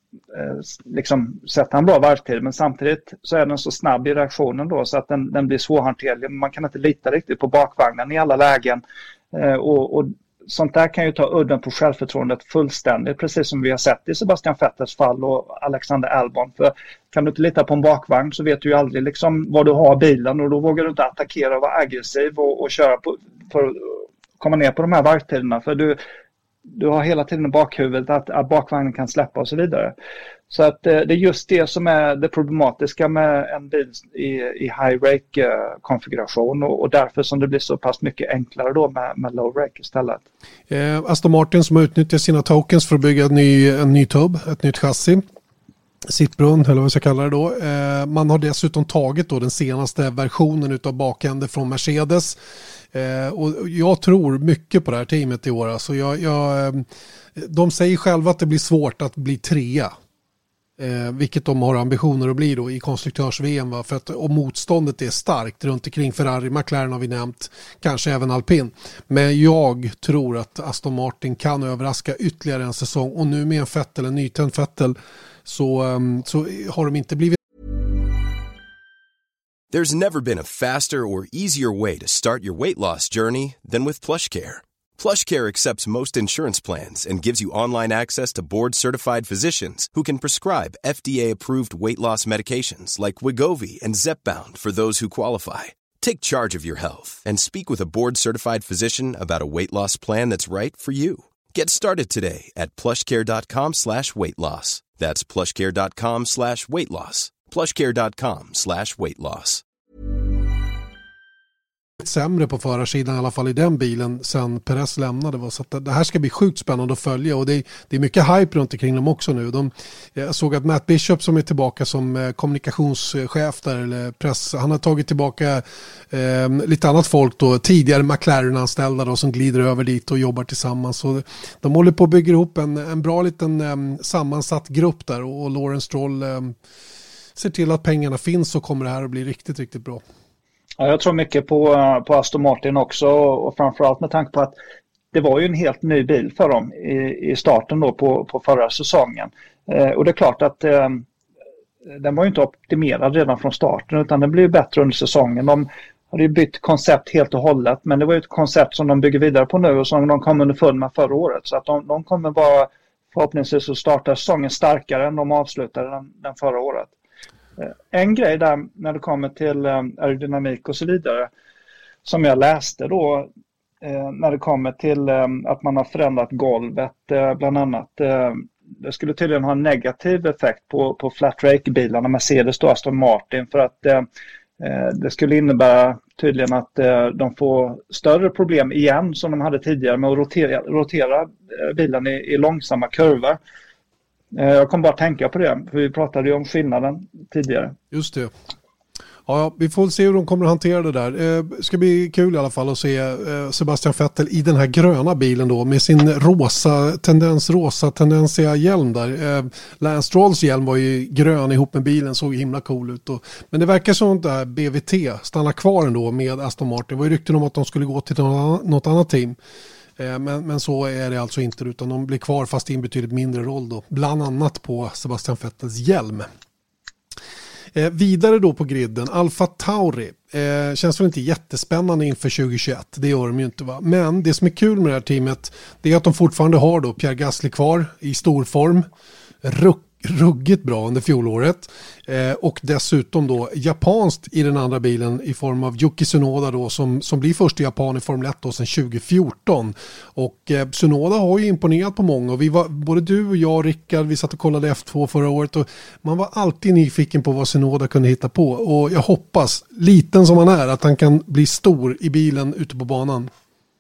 liksom sätta en bra varvtid. Men samtidigt så är den så snabb i reaktionen då så att den, den blir svårhanterlig. Man kan inte lita riktigt på bakvagnen i alla lägen. Och, och sånt där kan ju ta udden på självförtroendet fullständigt, precis som vi har sett i Sebastian Vettels fall och Alexander Albon. För kan du inte lita på en bakvagn så vet du ju aldrig liksom var du har bilen och då vågar du inte attackera och vara aggressiv och, och köra på, för att komma ner på de här varvtiderna. För du, du har hela tiden i bakhuvudet att, att bakvagnen kan släppa och så vidare. Så att det är just det som är det problematiska med en bil i, i high rake konfiguration och, och därför som det blir så pass mycket enklare då med, med low rake istället. Eh, Aston Martin som har utnyttjat sina tokens för att bygga en ny, en ny tub, ett nytt chassi. Sittbrunn, eller vad jag ska kalla det då. Eh, man har dessutom tagit då den senaste versionen utav bakänden från Mercedes. Eh, och jag tror mycket på det här teamet i år. Alltså jag, jag, de säger själva att det blir svårt att bli trea. Eh, vilket de har ambitioner att bli då i konstruktörs-V M, va? För att om motståndet är starkt runt omkring Ferrari, McLaren har vi nämnt, kanske även Alpin. Men jag tror att Aston Martin kan överraska ytterligare en säsong och nu med en Vettel, en nytänd Vettel, så, um, så har de inte blivit. There's never been a faster or easier way to start your weight loss journey than with PlushCare. PlushCare accepts most insurance plans and gives you online access to board-certified physicians who can prescribe F D A-approved weight loss medications like Wegovy and Zepbound for those who qualify. Take charge of your health and speak with a board-certified physician about a weight loss plan that's right for you. Get started today at plushcare.com slash weight loss. That's plushcare.com slash weight loss. plushcare.com slash weight loss. Sämre på förarsidan i alla fall i den bilen sen Perez lämnade. Så att det här ska bli sjukt spännande att följa och det är, det är mycket hype runt omkring dem också nu. De, jag såg att Matt Bishop som är tillbaka som kommunikationschef där, eller press, han har tagit tillbaka eh, lite annat folk då, tidigare McLaren-anställda då, som glider över dit och jobbar tillsammans. Så de håller på att bygga ihop en, en bra liten eh, sammansatt grupp där och, och Lawrence Stroll eh, ser till att pengarna finns så kommer det här att bli riktigt, riktigt bra. Ja, jag tror mycket på, på Aston Martin också och framförallt med tanke på att det var ju en helt ny bil för dem i, i starten då på, på förra säsongen. Eh, och det är klart att eh, den var ju inte optimerad redan från starten utan den blev ju bättre under säsongen. De hade ju bytt koncept helt och hållet men det var ju ett koncept som de bygger vidare på nu och som de kom underfund med förra året. Så att de, de kommer bara förhoppningsvis att starta säsongen starkare än de avslutade den, den förra året. En grej där när det kommer till aerodynamik och så vidare som jag läste då när det kommer till att man har förändrat golvet bland annat. Det skulle tydligen ha en negativ effekt på, på flat rake-bilarna Mercedes och Aston Martin för att det skulle innebära tydligen att de får större problem igen som de hade tidigare med att rotera, rotera bilen i, i långsamma kurvor. Jag kommer bara tänka på det, för vi pratade ju om skillnaden tidigare. Just det. Ja, vi får se hur de kommer att hantera det där. Det ska bli kul i alla fall att se Sebastian Vettel i den här gröna bilen då med sin rosa tendens, rosa tendensiga hjälm där. Lance Strolls hjälm var ju grön ihop med bilen, såg himla cool ut. Och, men det verkar som att det här B V T stannar kvar ändå med Aston Martin. Det var ju rykten om att de skulle gå till något annat team. Men, men så är det alltså inte, utan de blir kvar fast i en betydligt mindre roll då. Bland annat på Sebastian Vettels hjälm. Eh, vidare då på griden, Alfa Tauri. Eh, känns väl inte jättespännande inför tjugohundratjugoett, det gör de ju inte va. Men det som är kul med det här teamet, det är att de fortfarande har då Pierre Gasly kvar i stor form. Ruck ruggigt bra under fjolåret eh, och dessutom då japanskt i den andra bilen i form av Yuki Tsunoda då som, som blir första japan i Formel ett då sedan tjugo fjorton och eh, Tsunoda har ju imponerat på många och vi var, både du och jag och Rickard, vi satt och kollade F två förra året och man var alltid nyfiken på vad Tsunoda kunde hitta på och jag hoppas, liten som han är, att han kan bli stor i bilen ute på banan.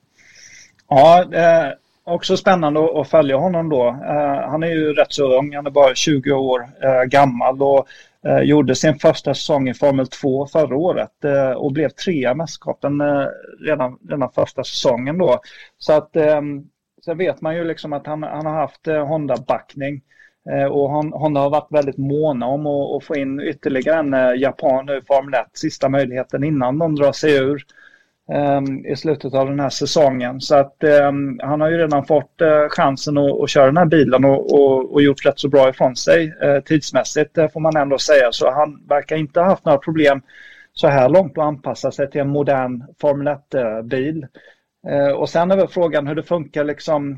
Ja, eh... också spännande att följa honom då. Uh, han är ju rätt så ung, han är bara tjugo år uh, gammal och uh, gjorde sin första säsong i Formel två förra året uh, och blev trea i mästerskapen uh, redan, redan första säsongen då. Så att um, sen vet man ju liksom att han, han har haft uh, Honda-backning uh, och han, Honda har varit väldigt måna om att, att få in ytterligare en uh, japan nu i Formel ett, sista möjligheten innan de drar sig ur Um, i slutet av den här säsongen. Så att um, han har ju redan fått uh, chansen att, att köra den här bilen och, och, och gjort rätt så bra ifrån sig uh, tidsmässigt, uh, får man ändå säga. Så han verkar inte ha haft några problem så här långt att anpassa sig till en modern Formel ett-bil. Uh, och sen är väl frågan hur det funkar liksom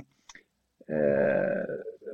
uh,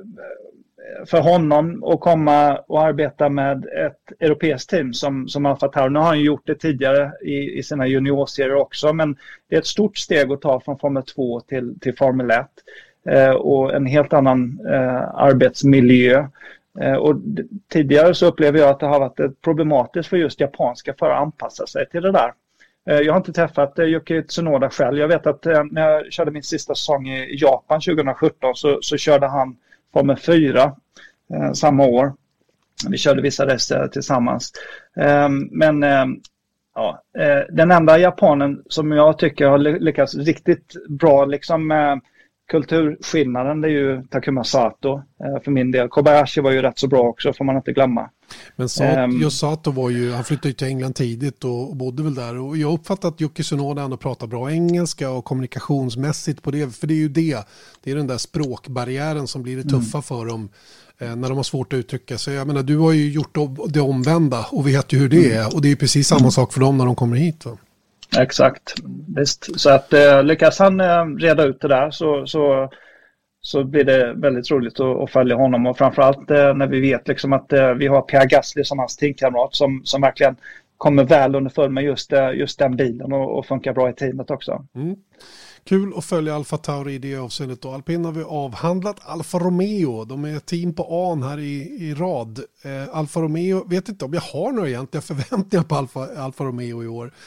för honom att komma och arbeta med ett europeiskt team som, som Alfa Tauri. Nu har han gjort det tidigare i, i sina juniorserier också, men det är ett stort steg att ta från Formel två till, till Formel ett eh, och en helt annan eh, arbetsmiljö. Eh, och d- tidigare så upplever jag att det har varit problematiskt för just japanska för att anpassa sig till det där. Eh, jag har inte träffat eh, Yuki Tsunoda själv. Jag vet att eh, när jag körde min sista säsong i Japan tjugo sjutton så, så körde han Formel fyra eh, samma år. Vi körde vissa racer tillsammans. Eh, men eh, ja, eh, den enda japanen som jag tycker har lyckats riktigt bra liksom med eh, kulturskillnaden, det är ju Takuma Sato eh, för min del. Kobayashi var ju rätt så bra också, får man inte glömma. Men Sato, Sato var ju, han flyttade till England tidigt och, och bodde väl där. Och jag uppfattar att Yuki Tsunoda ändå pratar bra engelska och kommunikationsmässigt på det. För det är ju det, det är den där språkbarriären som blir det tuffa mm. för dem eh, när de har svårt att uttrycka sig. Jag menar, du har ju gjort det omvända och vet ju hur det är. Och det är ju precis samma mm. sak för dem när de kommer hit, va? Exakt, visst. Så att eh, lyckas han eh, reda ut det där så, så, så blir det väldigt roligt att, att följa honom. Och framförallt eh, när vi vet liksom att eh, vi har Pierre Gasly som hans teamkamrat som, som verkligen kommer väl underfull med just, eh, just den bilen och, och funkar bra i teamet också. Mm. Kul att följa Alfa Tauri i det avseendet. Och Alpin har vi avhandlat. Alfa Romeo, de är team på A här i, i rad. Eh, Alfa Romeo, vet inte om jag har några egentliga förväntningar på Alfa, Alfa Romeo i år.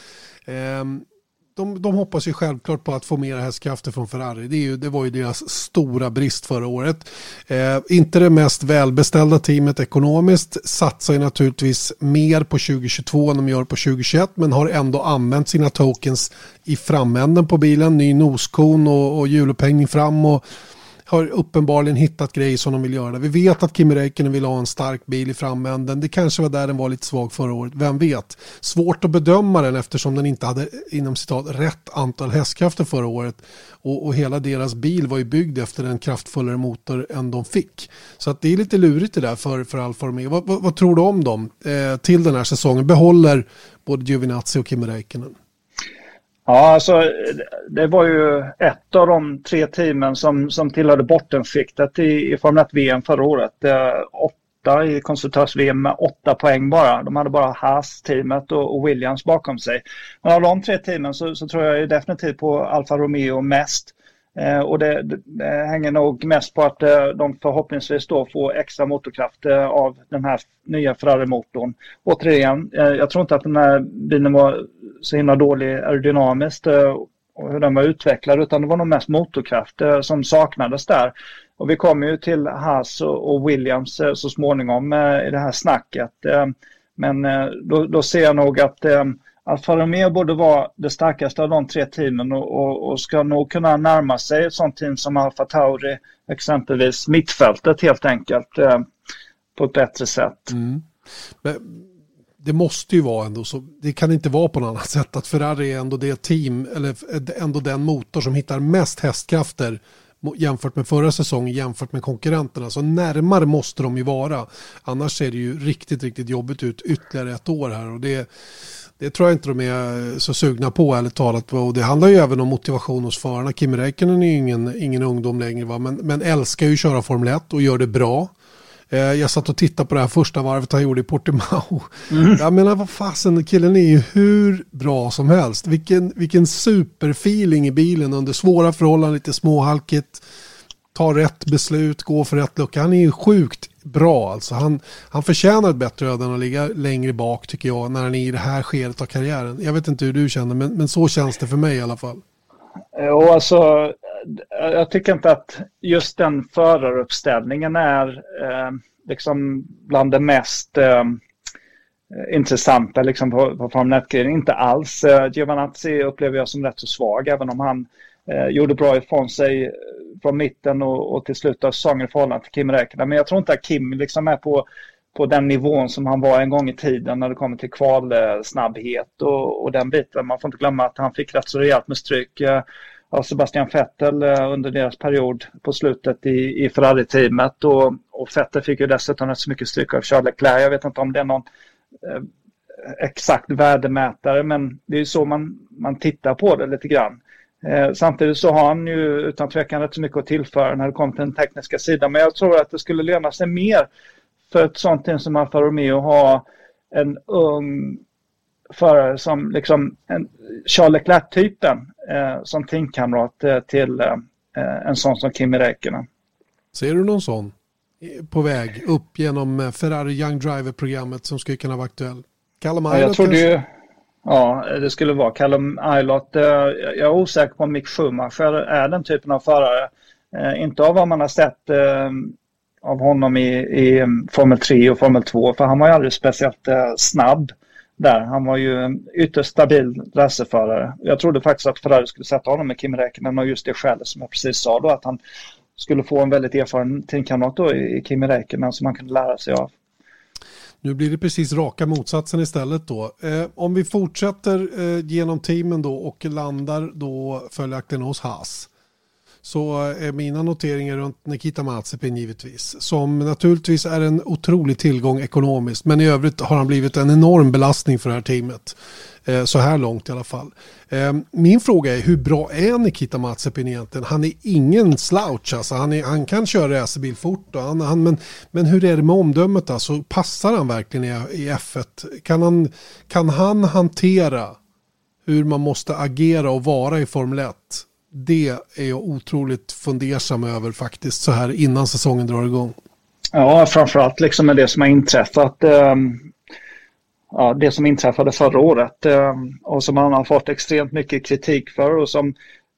De, de hoppas ju självklart på att få mer hästkrafter från Ferrari. Det, är ju, det var ju deras stora brist förra året. Eh, inte det mest välbeställda teamet ekonomiskt. Satsar ju naturligtvis mer på tjugo tjugotvå än de gör på tjugo tjugoett. Men har ändå använt sina tokens i framänden på bilen. Ny noskon och, och hjulupphängning fram och har uppenbarligen hittat grejer som de vill göra. Vi vet att Kimi Räikkönen vill ha en stark bil i framänden. Det kanske var där den var lite svag förra året. Vem vet? Svårt att bedöma den eftersom den inte hade inom citat rätt antal hästkrafter förra året. Och, och hela deras bil var ju byggd efter en kraftfullare motor än de fick. Så att det är lite lurigt det där för, för Alfa Romeo. Vad, vad, vad tror du om dem eh, till den här säsongen? Behåller både Giovinazzi och Kimi Räikkönen? Ja, alltså det var ju ett av de tre teamen som, som tillhörde bottenskiktet i, i Formel ett-V M förra året. Eh, åtta i konstruktörs-V M med åtta poäng bara. De hade bara Haas-teamet och, och Williams bakom sig. Men av de tre teamen så, så tror jag definitivt på Alfa Romeo mest. Eh, och det, det, det hänger nog mest på att eh, de förhoppningsvis då får extra motorkraft eh, av den här nya Ferrari-motorn. Återigen, eh, jag tror inte att den här bilen var så himla dålig aerodynamiskt eh, och hur den var utvecklad, utan det var nog mest motorkraft eh, som saknades där. Och vi kommer ju till Haas och, och Williams eh, så småningom eh, i det här snacket. Eh, Men eh, då, då ser jag nog att eh, Alfa Romeo borde vara det starkaste av de tre teamen och, och, och ska nog kunna närma sig ett sånt team som Alfa Tauri, exempelvis mittfältet helt enkelt, eh, på ett bättre sätt. Mm. Men det måste ju vara ändå så, det kan inte vara på något annat sätt att Ferrari är ändå det team, eller ändå den motor som hittar mest hästkrafter jämfört med förra säsongen, jämfört med konkurrenterna. Så närmare måste de ju vara. Annars ser det ju riktigt, riktigt jobbigt ut ytterligare ett år här. Och det, det tror jag inte de är så sugna på, ärligt talat. Och det handlar ju även om motivation hos förarna. Kimi Räikkönen är ju ingen, ingen ungdom längre, va? Men, men älskar ju köra Formel ett och gör det bra. Jag satt och tittade på det här första varvet han gjorde i Portimao. Mm. Jag menar, vad fasen, killen är ju hur bra som helst. Vilken, vilken superfeeling i bilen under svåra förhållanden, lite småhalkigt. Ta rätt beslut, gå för rätt lucka. Han är ju sjukt bra. Alltså. Han, han förtjänar ett bättre öde än att ligga längre bak, tycker jag, när han är i det här skedet av karriären. Jag vet inte hur du känner, men, men så känns det för mig i alla fall. Och alltså, jag tycker inte att just den föraruppställningen är eh, liksom bland det mest eh, intressanta liksom på, på Formel ett-grejen. Inte alls. Eh, Giovinazzi upplever jag som rätt så svag, även om han eh, gjorde bra ifrån sig från mitten och, och till slut av säsongen i förhållande till Kimi Räikkönen. Men jag tror inte att Kim liksom är på, på den nivån som han var en gång i tiden när det kommer till kvalsnabbhet och, och den biten. Man får inte glömma att han fick rätt så rejält med stryk eh, av Sebastian Vettel eh, under deras period på slutet i, i Ferrari-teamet. Och, och Vettel fick ju dessutom rätt så mycket stryk av Charles Leclerc. Jag vet inte om det är någon eh, exakt värdemätare, men det är ju så man, man tittar på det lite grann. Eh, samtidigt så har han ju utan tvekan rätt så mycket att tillföra när det kommer till den tekniska sidan. Men jag tror att det skulle löna sig mer för ett sånt team som Alfa Romeo ha en ung förare som liksom en Charles Leclerc-typen eh, som teamkamrat eh, till eh, en sån som Kimi Räikkönen. Ser du någon sån på väg upp genom Ferrari Young Driver-programmet som skulle kunna vara aktuell? Callum Ilott? Ja, jag trodde ju, ja, det skulle vara Callum Ilott. Eh, jag är osäker på om Mick Schumacher är den typen av förare. Eh, inte av vad man har sett eh, av honom i, i Formel tre och Formel två, för han var ju aldrig speciellt eh, snabb där. Han var ju en ytterst stabil racerförare. Jag trodde faktiskt att Ferrari skulle sätta honom med Kimi Räikkönen och just det skälet som jag precis sa då, att han skulle få en väldigt erfaren teamkamrat då i Kimi Räikkönen som man kunde lära sig av. Nu blir det precis raka motsatsen istället då. Eh, om vi fortsätter eh, genom teamen då och landar då följaktligen hos Haas, så är mina noteringar runt Nikita Mazepin givetvis, som naturligtvis är en otrolig tillgång ekonomiskt, men i övrigt har han blivit en enorm belastning för det här teamet. Eh, så här långt i alla fall. Eh, min fråga är, hur bra är Nikita Mazepin egentligen? Han är ingen slouch, alltså. han, är, han kan köra racerbil fort, och han, han, men, men hur är det med omdömet? Alltså, passar han verkligen i, i F ett? Kan han, kan han hantera hur man måste agera och vara i Formel ett? Det är jag otroligt fundersam över faktiskt så här innan säsongen drar igång. Ja, framförallt liksom med det som har inträffat. Eh, ja, det som inträffade förra året eh, och som han har fått extremt mycket kritik för, och som eh,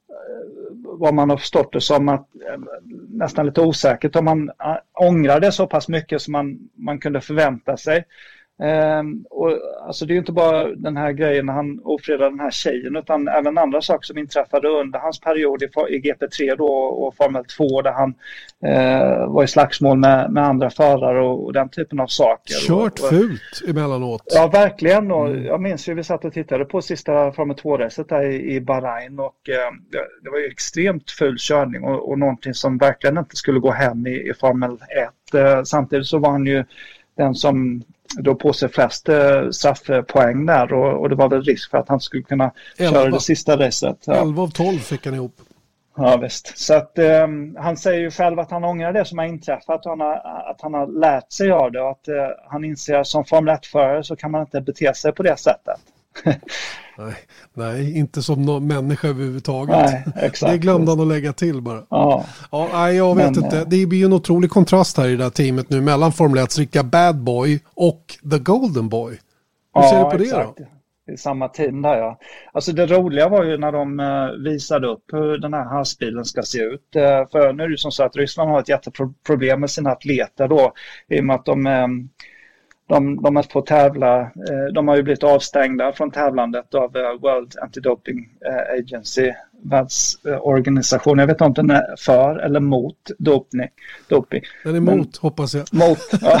vad man har förstått det som att eh, nästan lite osäkert om man äh, ångrar det så pass mycket som man, man kunde förvänta sig. Um, och, alltså det är ju inte bara den här grejen när han ofredade den här tjejen, utan även andra saker som inträffade under hans period i, i G P tre då, och Formel två, där han uh, var i slagsmål med, med andra förare och, och den typen av saker. Kört och, och, fult emellanåt. Ja, verkligen. Och mm. Jag minns ju vi satt och tittade på sista Formel två-racet där i, i Bahrain, och uh, det, det var ju extremt full körning och, och någonting som verkligen inte skulle gå hem i, i Formel ett. Uh, samtidigt så var han ju den som då på sig flest eh, straffpoäng där, och, och det var väl risk för att han skulle kunna elva köra det sista racet. Ja. elva av tolv fick han ihop. Ja, visst. Så att eh, han säger ju själv att han ångrar det som har inträffat, och han har, att han har lärt sig av det, och att eh, han inser att som Formel ett-förare så kan man inte bete sig på det sättet. nej, nej, inte som någon människa överhuvudtaget. Nej, exakt. Det glömde han att lägga till bara. Ja. Ja, nej, jag vet Men, inte. Det blir ju en otrolig kontrast här i det här teamet nu mellan Formel ett riktiga bad boy och the golden boy. Hur ja, ser du på det exakt. då? Det är samma team där, ja. Alltså det roliga var ju när de uh, visade upp hur den här Haas-bilen ska se ut. Uh, för nu är det ju som så att Ryssland har ett jätteproblem med sina atleter då, i och med att de um, de, de att få tävla, eh, de har ju blivit avstängda från tävlandet av eh, World Anti-Doping eh, Agency, världsorganisation. Jag vet inte om den är för eller mot dopning. doping. Den är men, mot, hoppas jag. Mot, ja.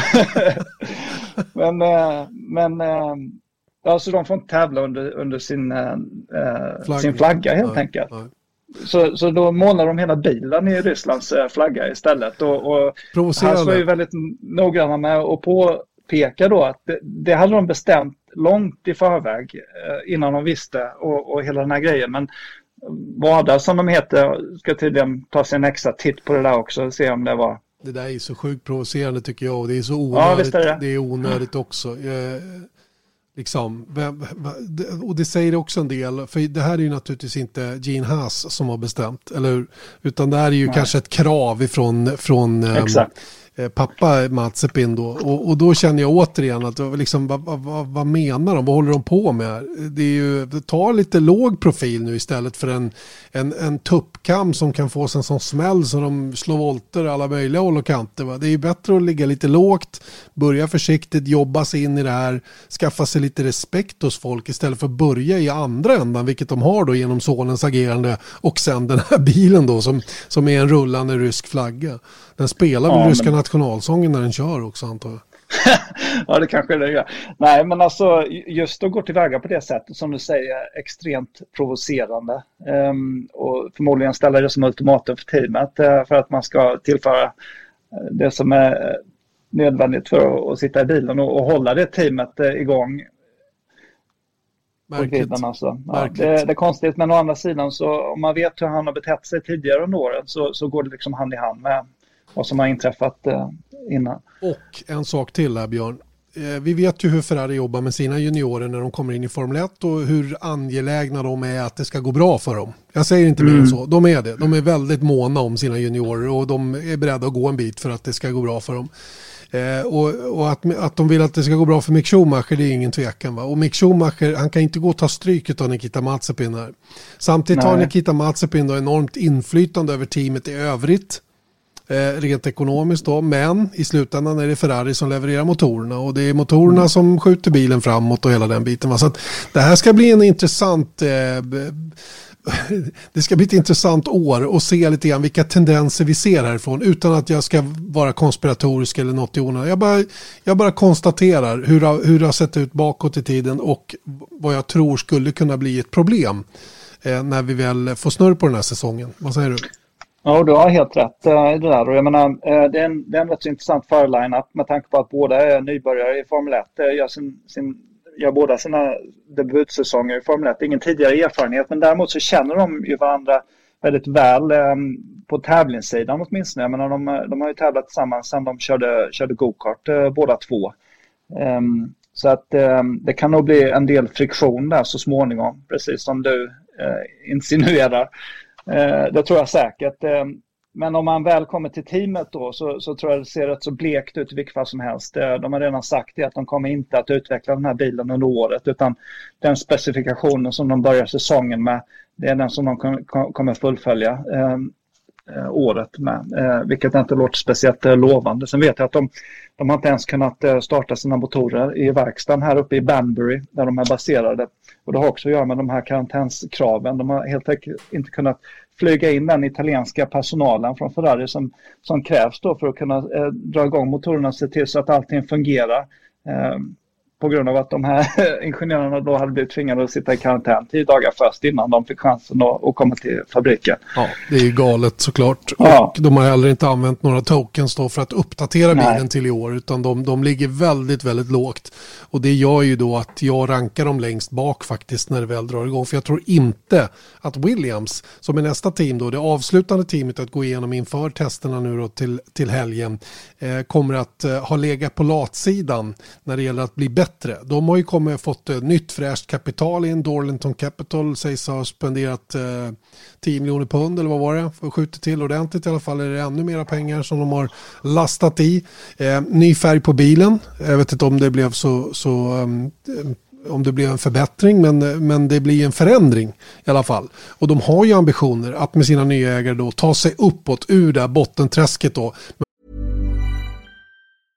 men eh, men eh, alltså de får inte tävla under, under sin, eh, flagga. sin flagga helt nej, enkelt. Nej. Så, så då målar de hela bilen i Rysslands flagga istället. Och, och här var ju väldigt noggranna med att påpeka då att det, det hade de bestämt långt i förväg eh, innan de visste och, och hela den här grejen. Men Wada som de heter ska tydligen ta sig en extra titt på det där också och se om det var... Det där är så sjukt provocerande tycker jag och det är så onödigt, ja, är det. det är onödigt också. Eh, Liksom, och det säger också en del, för det här är ju naturligtvis inte Gene Haas som har bestämt, eller utan det här är ju Nej. kanske ett krav ifrån, från eh, pappa Mazepin då, och, och då känner jag återigen att liksom, vad, vad, vad menar de, vad håller de på med? Det är ju, det tar lite låg profil nu istället för en, en, en tuppkam som kan få sig en sån smäll så de slår volter alla möjliga håll och kanter. Va? Det är ju bättre att ligga lite lågt, börja försiktigt, jobba sig in i det här, skaffa sig lite respekt hos folk istället för att börja i andra ändan, vilket de har då genom sonens agerande och sen den här bilen då som, som är en rullande rysk flagga. Den spelar väl ja, ryska men... nationalsången när den kör också antar jag. Ja, det kanske det gör. Nej, men alltså just att gå tillväga på det sättet som du säger extremt provocerande um, och förmodligen ställa det som ultimatum för teamet uh, för att man ska tillföra uh, det som är nödvändigt för att, att sitta i bilen och, och hålla det teamet uh, igång. Märkligt. Alltså. Ja, det, det är konstigt, men å andra sidan så om man vet hur han har betett sig tidigare under åren så, så går det liksom hand i hand med vad som har inträffat uh, innan. Och en sak till här Björn. Eh, vi vet ju hur Ferrari jobbar med sina juniorer när de kommer in i Formel ett och hur angelägna de är att det ska gå bra för dem. Jag säger inte mer än så. De är det. De är väldigt måna om sina juniorer och de är beredda att gå en bit för att det ska gå bra för dem. Eh, och och att, att de vill att det ska gå bra för Mick Schumacher, det är ingen tvekan. Va? Och Mick Schumacher, han kan inte gå och ta stryk av Nikita Mazepin här. Samtidigt Nej. har Nikita Mazepin då enormt inflytande över teamet i övrigt. Eh, rent ekonomiskt då, men i slutändan är det Ferrari som levererar motorerna och det är motorerna mm. som skjuter bilen framåt och hela den biten. Va? Så att det här ska bli en intressant eh, det ska bli ett intressant år och se lite grann vilka tendenser vi ser härifrån utan att jag ska vara konspiratorisk eller något i onödan. Jag bara, jag bara konstaterar hur, hur det har sett ut bakåt i tiden och vad jag tror skulle kunna bli ett problem eh, när vi väl får snurr på den här säsongen. Vad säger du? Ja, du har helt rätt i det där. Och jag menar, det är en, det är en rätt så intressant förline-up med tanke på att båda är nybörjare i Formel ett. Gör, sin, sin, gör båda sina debutsäsonger i Formel ett. Ingen tidigare erfarenhet, men däremot så känner de ju varandra väldigt väl eh, på tävlingssidan åtminstone. Jag menar, de, de har ju tävlat tillsammans sedan de körde, körde go-kart eh, båda två. Um, så att um, det kan nog bli en del friktion där så småningom, precis som du uh, insinuerar. Uh, det tror jag säkert. Uh, men om man väl kommer till teamet då så, så tror jag det ser rätt så blekt ut i vilket fall som helst. Uh, de har redan sagt det att de kommer inte att utveckla den här bilen under året, utan den specifikationen som de börjar säsongen med, det är den som de kom, kommer fullfölja. Uh, året med, eh, vilket inte låter speciellt eh, lovande. Sen vet jag att de, de har inte ens kunnat eh, starta sina motorer i verkstaden här uppe i Banbury där de är baserade. Och det har också att göra med de här karantänskraven. De har helt enkelt inte kunnat flyga in den italienska personalen från Ferrari som, som krävs då för att kunna eh, dra igång motorerna och se till så att allting fungerar. Eh, på grund av att de här ingenjörerna då hade blivit tvingade att sitta i karantän tio dagar först innan de fick chansen att, att komma till fabriken. Ja, det är ju galet såklart. Ja. Och de har heller inte använt några tokens då för att uppdatera bilen Nej. till i år, utan de, de ligger väldigt, väldigt lågt. Och det gör ju då att jag rankar dem längst bak faktiskt när det väl drar igång. För jag tror inte att Williams, som är nästa team då, det avslutande teamet att gå igenom inför testerna nu då till, till helgen, eh, kommer att eh, ha legat på latsidan när det gäller att bli bättre. De har ju kommit, fått uh, nytt fräscht kapital in. Darlington Capital sägs ha spenderat uh, tio miljoner pund eller vad var det? För att skjuta till ordentligt i alla fall är det ännu mera pengar som de har lastat i. Uh, ny färg på bilen. Jag vet inte om det blev så, så um, om det blev en förbättring, men, men det blir en förändring i alla fall. Och de har ju ambitioner att med sina nya ägare då ta sig uppåt ur det här bottenträsket då.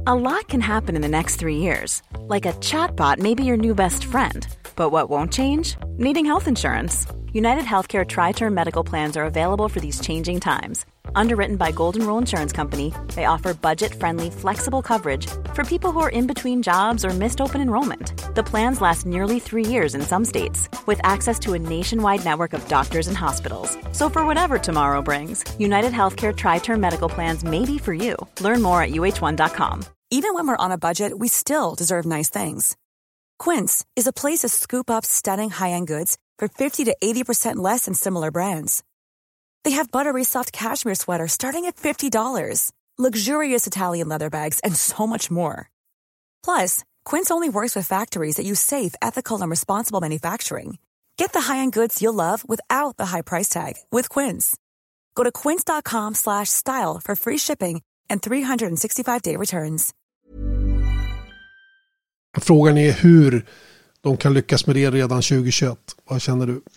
A lot can happen in the next three years. Like a chatbot may be your new best friend. But what won't change? Needing health insurance. United Healthcare Tri-Term Medical Plans are available for these changing times. Underwritten by Golden Rule Insurance Company, they offer budget-friendly, flexible coverage for people who are in between jobs or missed open enrollment. The plans last nearly three years in some states, with access to a nationwide network of doctors and hospitals. So for whatever tomorrow brings, United Healthcare Tri-Term Medical Plans may be for you. Learn more at U H one dot com. Even when we're on a budget, we still deserve nice things. Quince is a place to scoop up stunning high-end goods for fifty to eighty percent less than similar brands. They have buttery soft cashmere sweaters starting at fifty dollars, luxurious Italian leather bags, and so much more. Plus, Quince only works with factories that use safe, ethical, and responsible manufacturing. Get the high-end goods you'll love without the high price tag with Quince. Go to quince.com slash style for free shipping and three sixty-five day returns. Frågan är hur de kan lyckas med det redan tjugohundratjugoett. Vad känner du?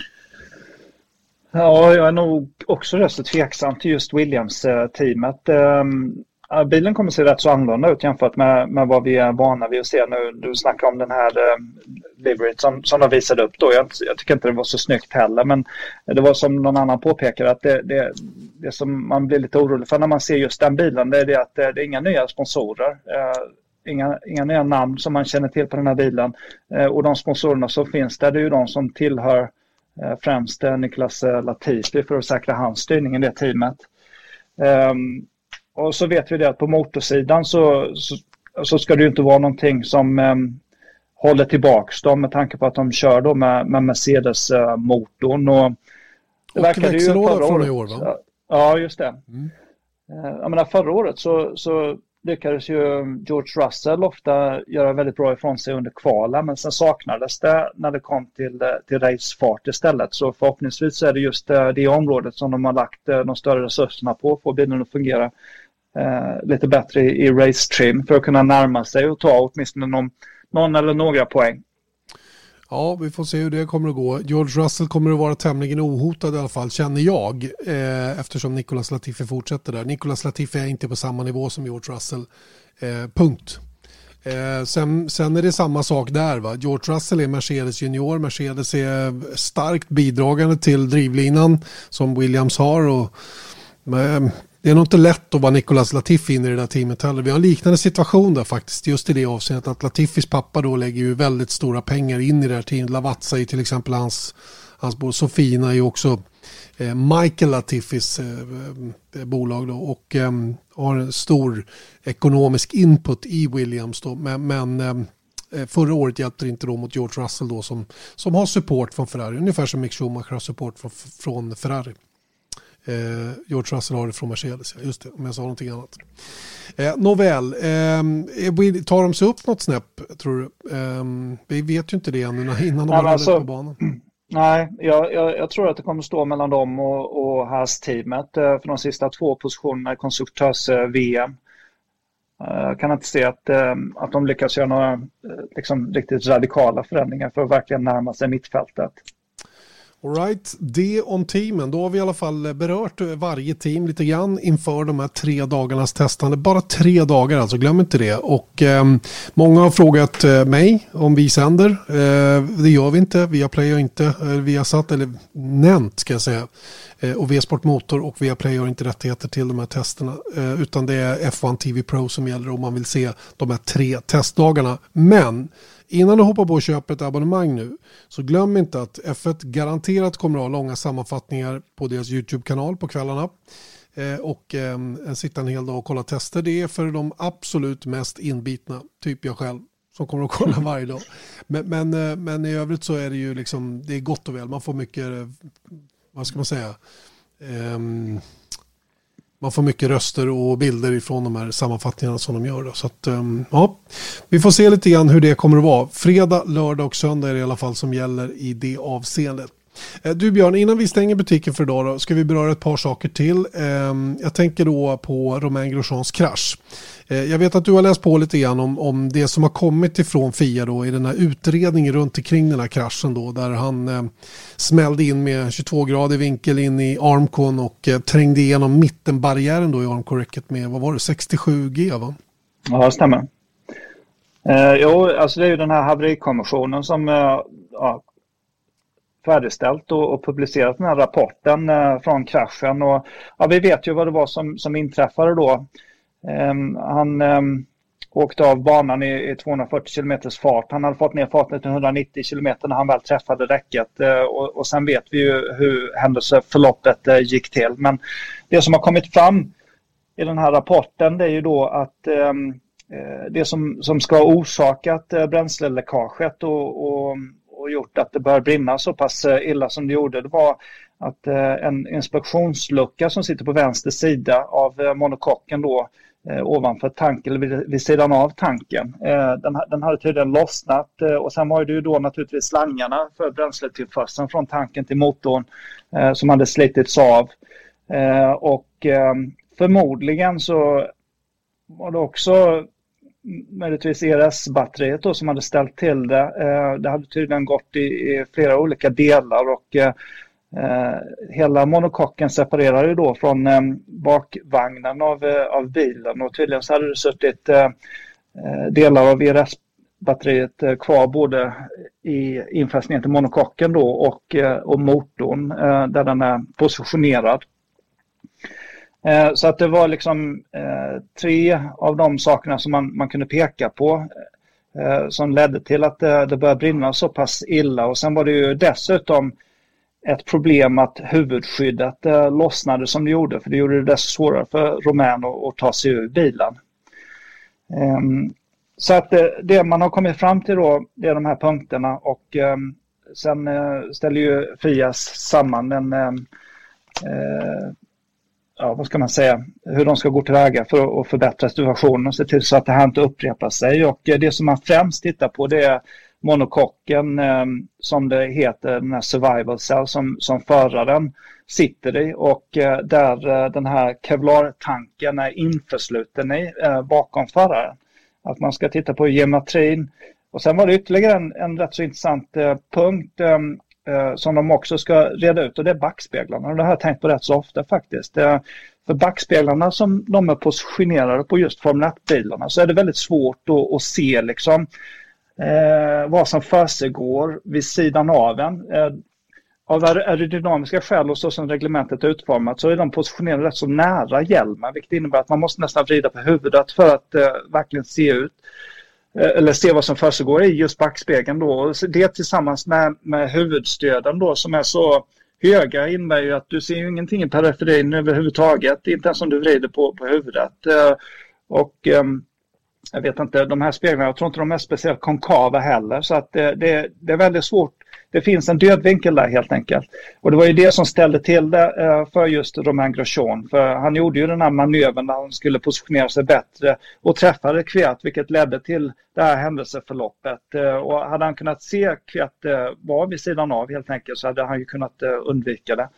Ja, jag är nog också rätt så tveksam till just Williams-teamet. Ja, bilen kommer se rätt så annorlunda ut jämfört med, med vad vi är vana vid att se nu. Du snackar om den här eh, liveryt som, som de visade upp då. Jag, jag tycker inte det var så snyggt heller, men det var som någon annan påpekar att det, det, det som man blir lite orolig för när man ser just den bilen, det är det att det, det är inga nya sponsorer. Eh, Inga, inga nya namn som man känner till på den här bilen. Eh, och de sponsorerna som finns där, det är ju de som tillhör eh, främst eh, Nicolas Latifi för att säkra hans styrning i det teamet. Eh, och så vet vi det att på motorsidan så, så, så ska det ju inte vara någonting som eh, håller tillbaks dem med tanke på att de kör då med, med Mercedes-motorn. Och det verkar ju förra året. I år, va? Ja, just det. Mm. Eh, jag menar, förra året så... så lyckades ju George Russell ofta göra väldigt bra ifrån sig under kvala, men sen saknades det när det kom till, till racefart istället. Så förhoppningsvis är det just det området som de har lagt de större resurserna på för att få bilen att fungera eh, lite bättre i, i race trim för att kunna närma sig och ta åtminstone någon, någon eller några poäng. Ja, vi får se hur det kommer att gå. George Russell kommer att vara tämligen ohotad i alla fall, känner jag, eh, eftersom Nicolas Latifi fortsätter där. Nicolas Latifi är inte på samma nivå som George Russell. Eh, punkt. Eh, sen, sen är det samma sak där, va? George Russell är Mercedes junior. Mercedes är starkt bidragande till drivlinan som Williams har. Och, eh, det är nog inte lätt att vara Nicolas Latifi in i det där teamet heller. Vi har en liknande situation där faktiskt, just i det avseendet att Latifis pappa då lägger ju väldigt stora pengar in i det här teamet. Lavazza är till exempel hans, hans bo. Sofina är ju också eh, Michael Latifis eh, bolag då, och eh, har en stor ekonomisk input i Williams då. Men, men eh, förra året hjälpte det inte då mot George Russell då som, som har support från Ferrari. Ungefär som Mick Schumacher har support från, från Ferrari. Eh, George Russell har det från Mercedes, just det, om jag sa någonting annat. Eh, nåväl, eh, tar de sig upp något snäpp, tror du? Eh, vi vet ju inte det ännu innan de har alltså, på banan. Nej, jag, jag, jag tror att det kommer stå mellan dem och, och Haas-teamet eh, för de sista två positionerna i konstruktörs-V M. Jag eh, kan inte se att, eh, att de lyckas göra några eh, liksom, riktigt radikala förändringar för att verkligen närma sig mittfältet. All right, det om teamen. Då har vi i alla fall berört varje team lite grann inför de här tre dagarnas testande. Bara tre dagar alltså, glöm inte det. Och eh, många har frågat eh, mig om vi sänder. Eh, det gör vi inte, via Play och inte. Eh, vi har satt, eller nämnt ska jag säga. Eh, och V-Sport Motor och via Play har inte rättigheter till de här testerna. Eh, utan det är F ett T V Pro som gäller om man vill se de här tre testdagarna. Men innan du hoppar på och köper ett abonnemang nu så glöm inte att F ett garanterat kommer att ha långa sammanfattningar på deras YouTube-kanal på kvällarna. Eh, och eh, sitta en hel dag och kolla tester. Det är för de absolut mest inbitna, typ jag själv, som kommer att kolla varje dag. Men, men, eh, men i övrigt så är det ju liksom, det är gott och väl. Man får mycket, vad ska man säga, eh, man får mycket röster och bilder ifrån de här sammanfattningarna som de gör. Då. Så att, ja, vi får se lite grann hur det kommer att vara. Fredag, lördag och söndag är det i alla fall som gäller i det avseendet. Du Björn, innan vi stänger butiken för idag då, ska vi beröra ett par saker till. Jag tänker då på Romain Grosjeans krasch. Jag vet att du har läst på lite grann om, om det som har kommit ifrån F I A då, i den här utredningen runt omkring den här kraschen då, där han eh, smällde in med tjugotvå grader vinkel in i armkon och eh, trängde igenom mittenbarriären då i armkorräcket med, vad var det, sextiosju G va? Ja, det stämmer. Eh, jo, alltså det är ju den här haverikommissionen som eh, ja, färdigställt och, och publicerat den här rapporten eh, från kraschen. Och, ja, vi vet ju vad det var som, som inträffade då. Eh, han eh, åkte av banan i, i tvåhundrafyrtio kilometers fart. Han hade fått ner farten till hundranittio kilometer när han väl träffade räcket. Eh, och, och sen vet vi ju hur händelseförloppet eh, gick till. Men det som har kommit fram i den här rapporten, det är ju då att eh, det som, som ska ha orsakat eh, bränsleläckaget och, och, och gjort att det började brinna så pass illa som det gjorde, det var att eh, en inspektionslucka som sitter på vänster sida av eh, monokocken då eh, ovanför tanken eller vid, vid sidan av tanken. Eh, den, den hade tydligen lossnat eh, och sen var det ju då naturligtvis slangarna för bränsletillförseln från tanken till motorn eh, som hade slitits av. Eh, och eh, förmodligen så var det också möjligtvis E R S-batteriet då som hade ställt till det. Eh, det hade tydligen gått i, i flera olika delar och eh, hela monokocken separerade ju då från eh, bakvagnen av, eh, av bilen och tydligen så hade det suttit eh, delar av E R S-batteriet eh, kvar både i infästningen till monokocken då och, eh, och motorn eh, där den är positionerad. Så att det var liksom eh, tre av de sakerna som man, man kunde peka på eh, som ledde till att det, det började brinna så pass illa. Och sen var det ju dessutom ett problem att huvudskyddet eh, lossnade som det gjorde. För det gjorde det desto svårare för Romain att, att ta sig ur bilen. Eh, så att det, det man har kommit fram till då, det är de här punkterna. Och eh, sen eh, ställer ju Fias samman en... Eh, eh, ja, vad ska man säga, hur de ska gå tillväga för att förbättra situationen och se till så att det här inte upprepar sig. Och det som man främst tittar på det är monokocken eh, som det heter, den här survival cell som, som föraren sitter i och eh, där eh, den här kevlartanken är införsluten i eh, bakom föraren. Att man ska titta på geometrin. Och sen var det ytterligare en, en rätt så intressant eh, punkt eh, som de också ska reda ut och det är backspeglarna. Och det har jag tänkt på rätt så ofta faktiskt. För backspeglarna som de är positionerade på just Formel ett-bilarna så är det väldigt svårt att, att se liksom, eh, vad som försiggår vid sidan av en. Eh, av aerodynamiska skäl och så som reglementet är utformat så är de positionerade rätt så nära hjälmen, vilket innebär att man måste nästan vrida på huvudet för att eh, verkligen se ut. Eller se vad som försiggår i just backspegeln då. Det tillsammans med, med huvudstöden då som är så höga innebär ju att du ser ju ingenting i periferin överhuvudtaget. Inte ens om du vrider på, på huvudet. Och jag vet inte, de här speglarna, jag tror inte de är speciellt konkava heller. Så att det, det, det är väldigt svårt. Det finns en dödvinkel där helt enkelt. Och det var ju det som ställde till det för just Romain Grosjean. För han gjorde ju den här manövern där han skulle positionera sig bättre och träffade Kvyat, vilket ledde till det här händelseförloppet. Och hade han kunnat se Kvyat var vid sidan av helt enkelt så hade han ju kunnat undvika det.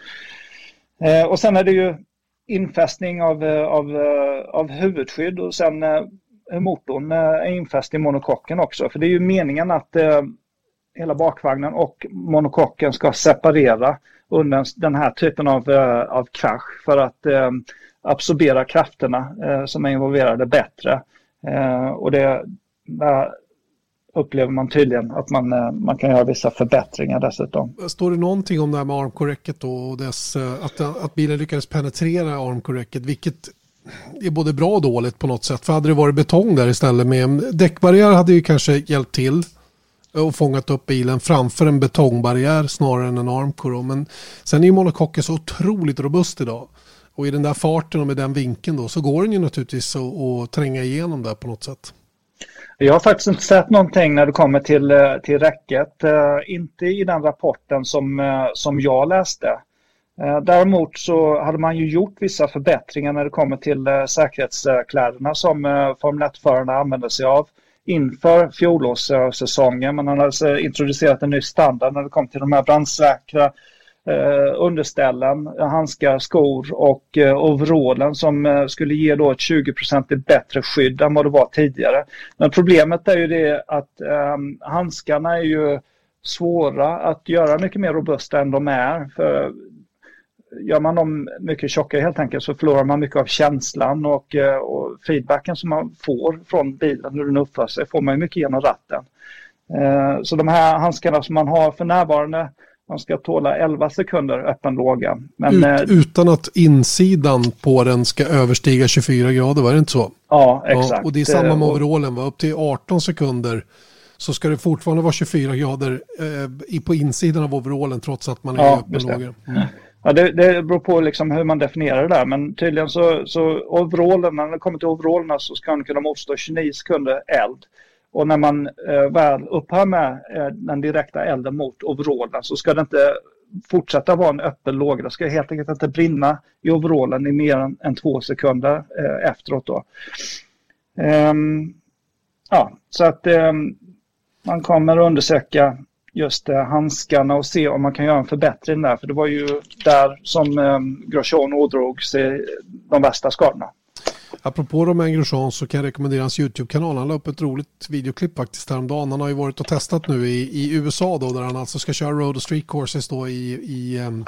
Och sen är det ju infästning av, av, av huvudskydd och sen motorn är infäst i monokocken också. För det är ju meningen att hela bakvagnen och monokocken ska separera under den här typen av, av krasch för att eh, absorbera krafterna eh, som är involverade bättre. Eh, och det där upplever man tydligen att man, eh, man kan göra vissa förbättringar dessutom. Står det någonting om det här med armcorrecket då och dess, att, att bilen lyckades penetrera armcorrecket, vilket är både bra och dåligt på något sätt? För hade det varit betong där istället med däckbarriär hade ju kanske hjälpt till och fångat upp bilen framför en betongbarriär snarare än en armcore. Men sen är ju monokocken så otroligt robust idag. Och i den där farten och med den vinkeln då så går den ju naturligtvis att, att tränga igenom där på något sätt. Jag har faktiskt inte sett någonting när det kommer till, till räcket. Inte i den rapporten som, som jag läste. Däremot så hade man ju gjort vissa förbättringar när det kommer till säkerhetskläderna som Formel ett-förarna använder sig av inför fjolårssäsongen. Man hade alltså introducerat en ny standard när det kom till de här brandsäkra eh, underställen, handskar, skor och eh, overallen som eh, skulle ge då ett tjugo procent bättre skydd än vad det var tidigare. Men problemet är ju det att eh, handskarna är ju svåra att göra mycket mer robusta än de är. För gör man dem mycket tjockare helt enkelt så förlorar man mycket av känslan och, och feedbacken som man får från bilen när den uppför sig får man ju mycket genom ratten. Så de här handskarna som man har för närvarande, man ska tåla elva sekunder öppen låga. Men, Ut, utan att insidan på den ska överstiga tjugofyra grader, var det inte så? Ja, exakt. Ja, och det är samma med overallen, va? Upp till arton sekunder så ska det fortfarande vara tjugofyra grader eh, på insidan av overallen trots att man är ja, öppen låga. Mm. Ja, det, det beror på liksom hur man definierar det där, men tydligen så, så overallen, när det kommer till overallerna så ska den kunna motstå tjugonio sekunder eld. Och när man eh, väl upphör med eh, den direkta elden mot overallen så ska det inte fortsätta vara en öppen låga. Det ska helt enkelt inte brinna i overallen i mer än, än två sekunder eh, efteråt då. Ehm, ja, så att eh, man kommer att undersöka just eh, handskarna och se om man kan göra en förbättring där. För det var ju där som eh, Grosjean ådrog sig de värsta skadorna. Apropå Romain Grosjean så kan jag rekommendera hans YouTube-kanal. Han la upp ett roligt videoklipp faktiskt häromdagen. Han har ju varit och testat nu i, i U S A då, där han alltså ska köra road och street courses då i, i, um,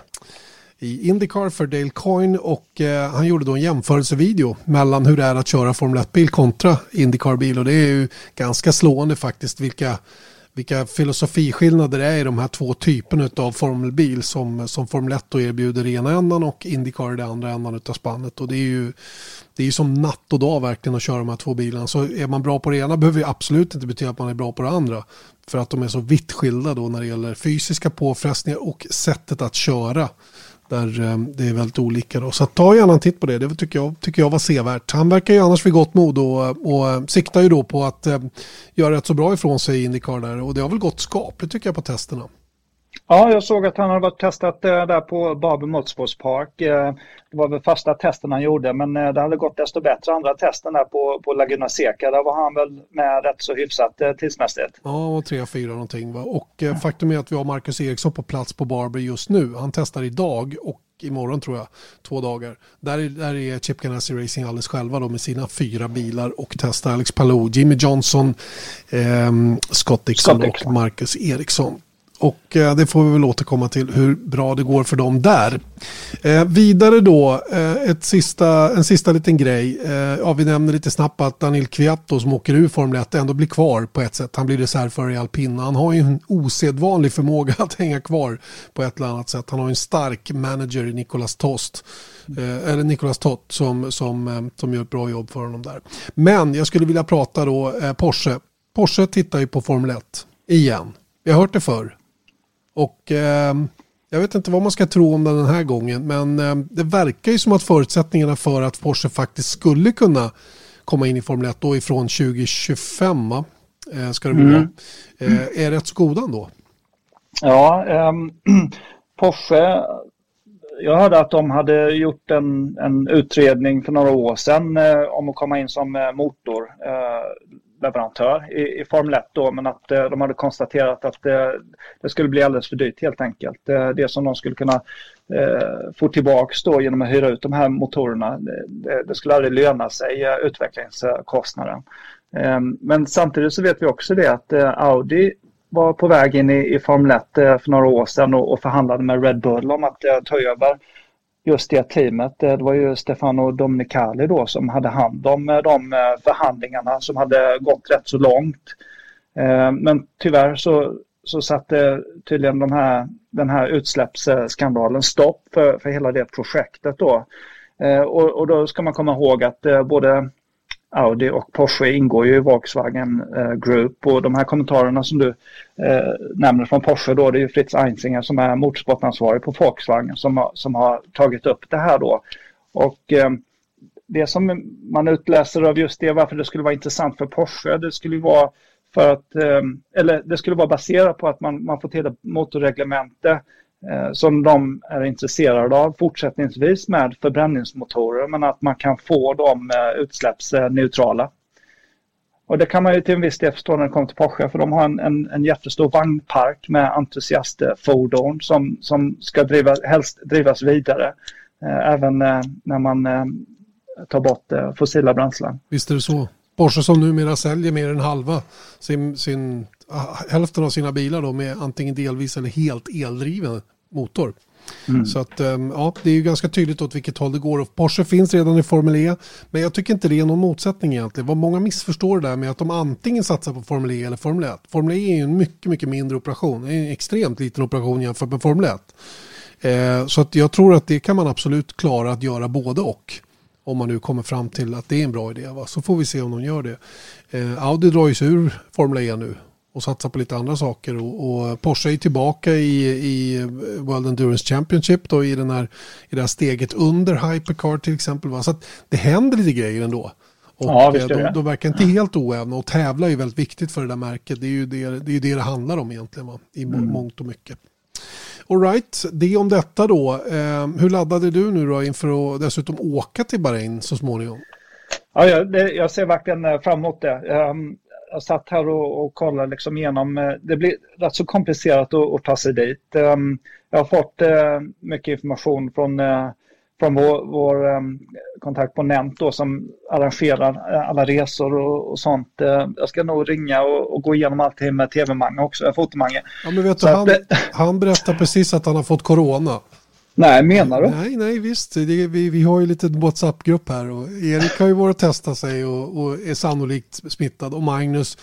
i IndyCar för Dale Coyne och uh, han gjorde då en jämförelsevideo mellan hur det är att köra Formel ett-bil kontra IndyCar-bil och det är ju ganska slående faktiskt vilka vilka filosofiskillnader det är i de här två typerna av formelbil som, som Formel ett erbjuder i ena ändan och IndyCar i den andra ändan av spannet. Och det är ju det är ju som natt och dag verkligen att köra de här två bilarna. Så är man bra på det ena behöver det absolut inte betyda att man är bra på det andra. För att de är så vitt skilda då när det gäller fysiska påfrestningar och sättet att köra. Där eh, det är väldigt olika då. Så ta gärna en titt på det. Det tycker jag, tycker jag var sevärt. Han verkar ju annars vid gott mod och, och siktar ju då på att eh, göra rätt så bra ifrån sig i IndyCar där. Och det har väl gått skapligt tycker jag på testerna. Ja, jag såg att han har varit testat eh, där på Barber Motorsports Park. Eh, det var väl första testen han gjorde, men eh, det hade gått desto bättre andra testen där på, på Laguna Seca. Där var han väl med rätt så hyfsat eh, tidsmässigt. Ja, tre fyra någonting va. Och eh, faktum är att vi har Marcus Eriksson på plats på Barber just nu. Han testar idag och imorgon tror jag, två dagar. Där är, där är Chip Ganassi Racing alldeles själva då med sina fyra bilar och testar Alex Palou, Jimmy Johnson, eh, Scott Dixon Scott och Marcus Eriksson. Och eh, det får vi väl återkomma till hur bra det går för dem där. Eh, vidare då, eh, ett sista, en sista liten grej. Eh, ja, vi nämner lite snabbt att Daniel Kvyat som åker ur Formel ett ändå blir kvar på ett sätt. Han blir reservförare i alpina. Han har ju en osedvanlig förmåga att hänga kvar på ett eller annat sätt. Han har en stark manager i Nicolas Tost. Eh, eller Nicolas Tott som, som, eh, som gör ett bra jobb för honom där. Men jag skulle vilja prata då eh, Porsche. Porsche tittar ju på Formel ett igen. Vi har hört det förr. Och eh, jag vet inte vad man ska tro om den här gången, men eh, det verkar ju som att förutsättningarna för att Porsche faktiskt skulle kunna komma in i Formel ett då ifrån tjugo tjugofem eh, ska det vara, mm. eh, är rätt så goda ändå. Ja, eh, Porsche, jag hörde att de hade gjort en, en utredning för några år sedan eh, om att komma in som eh, motor. Eh, leverantör i, i Formel ett då, men att eh, de hade konstaterat att eh, det skulle bli alldeles för dyrt helt enkelt. Eh, det som de skulle kunna eh, få tillbaks då genom att hyra ut de här motorerna, det, det skulle aldrig löna sig, eh, utvecklingskostnaden. Eh, men samtidigt så vet vi också det att eh, Audi var på väg in i, i Formel ett eh, för några år sedan och, och förhandlade med Red Bull om att eh, ta över just det teamet. Det var ju Stefano Domenicali då som hade hand om de förhandlingarna som hade gått rätt så långt. Men tyvärr så, så satte tydligen de här, den här utsläppsskandalen stopp för, för hela det projektet då. Och, och då ska man komma ihåg att både Audi och Porsche ingår ju i Volkswagen eh, Group och de här kommentarerna som du eh, nämner från Porsche då, det är ju Fritz Einzinger som är motorsportansvarig på Volkswagen som, som har tagit upp det här då. Och eh, det som man utläser av just det, varför det skulle vara intressant för Porsche, det skulle ju vara för att, eh, eller det skulle vara baserat på att man, man får till ett motorreglemente som de är intresserade av fortsättningsvis med förbränningsmotorer, men att man kan få dem utsläppsneutrala. Och det kan man ju till en viss del förstå när det kommer till Porsche, för de har en, en, en jättestor vagnpark med entusiastfordon som, som ska driva, helst drivas vidare även när man tar bort fossila bränslen. Visst är det så. Porsche som numera säljer mer än halva sin, sin hälften av sina bilar då med antingen delvis eller helt eldrivna motor. Mm. Så att ja, det är ju ganska tydligt åt vilket håll det går. Och Porsche finns redan i Formel E, men jag tycker inte det är någon motsättning egentligen. Vad många missförstår det där med att de antingen satsar på Formel E eller Formel ett. Formel E är ju en mycket, mycket mindre operation. Det är en extremt liten operation jämfört med Formel ett. Eh, så att jag tror att det kan man absolut klara att göra både och. Om man nu kommer fram till att det är en bra idé. Va? Så får vi se om de gör det. Eh, Audi drar ju sig ur Formel E nu och satsar på lite andra saker. Och, och Porsche är tillbaka i, i World Endurance Championship då, i, den här, i det här steget under Hypercar till exempel. Va? Så att det händer lite grejer ändå. Och ja, de, de verkar inte helt oävna, och tävla är ju väldigt viktigt för det där märket. Det är ju det det, är ju det, det handlar om egentligen, va? I mm. mångt och mycket. All right, det om detta då. Eh, hur laddade du nu då inför att dessutom åka till Bahrain så småningom? Ja, jag, det, jag ser verkligen fram emot det. Um, jag satt här och, och kollade liksom igenom. Det blir rätt så komplicerat att, att ta sig dit. Um, jag har fått uh, mycket information från, uh, från vår, vår um, kontakt på Nent då, som arrangerar alla resor och, och sånt. Uh, jag ska nog ringa och, och gå igenom allting med tv-Mange också, uh, fotomange. Ja, men vet du, han, att, han berättar precis att han har fått corona. Nej, menar du? Nej, nej visst. Det, vi, vi har ju lite WhatsApp-grupp här och Erik har ju varit och testat sig och, och är sannolikt smittad, och Magnus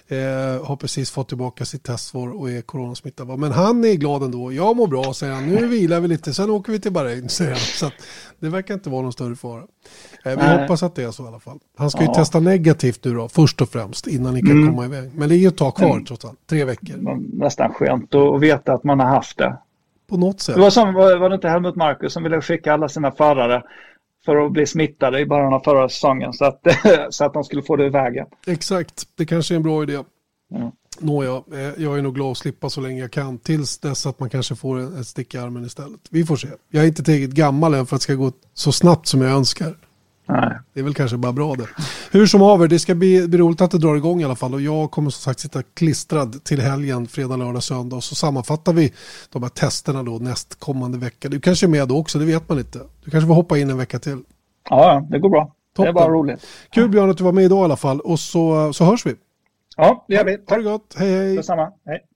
eh, har precis fått tillbaka sitt testsvar och är coronasmittad. Men han är glad ändå. Jag mår bra, säger han. Nu vilar vi lite, sen åker vi till Bahrain, säger han. Så att det verkar inte vara någon större fara. Eh, vi nej. hoppas att det är så i alla fall. Han ska ja. ju testa negativt nu då, först och främst, innan ni kan mm. komma iväg. Men det är ju ett tag kvar mm. trots allt. Tre veckor. Nästan skönt att veta att man har haft det. På något sätt. Det var, som, var, var det inte Helmut Marko som ville skicka alla sina förare för att bli smittade i början av förra säsongen, så att, så att de skulle få det i vägen. Exakt, det kanske är en bra idé. Mm. Nåja, jag är nog glad att slippa så länge jag kan, tills dess att man kanske får ett stick i armen istället. Vi får se. Jag är inte tillräckligt gammal än för att det ska gå så snabbt som jag önskar. Nej. Det är väl kanske bara bra det. Hur som haver, det ska bli, bli roligt att det drar igång i alla fall. Och jag kommer som sagt sitta klistrad till helgen, fredag, lördag, söndag. Och så sammanfattar vi de här testerna då nästkommande vecka. Du kanske är med då också, det vet man inte. Du kanske får hoppa in en vecka till. Ja, det går bra. Toppen. Det är bara roligt. Kul Björn att du var med idag i alla fall. Och så, så hörs vi. Ja, det gör vi. Ha det gott. Hej hej. Detsamma. Hej.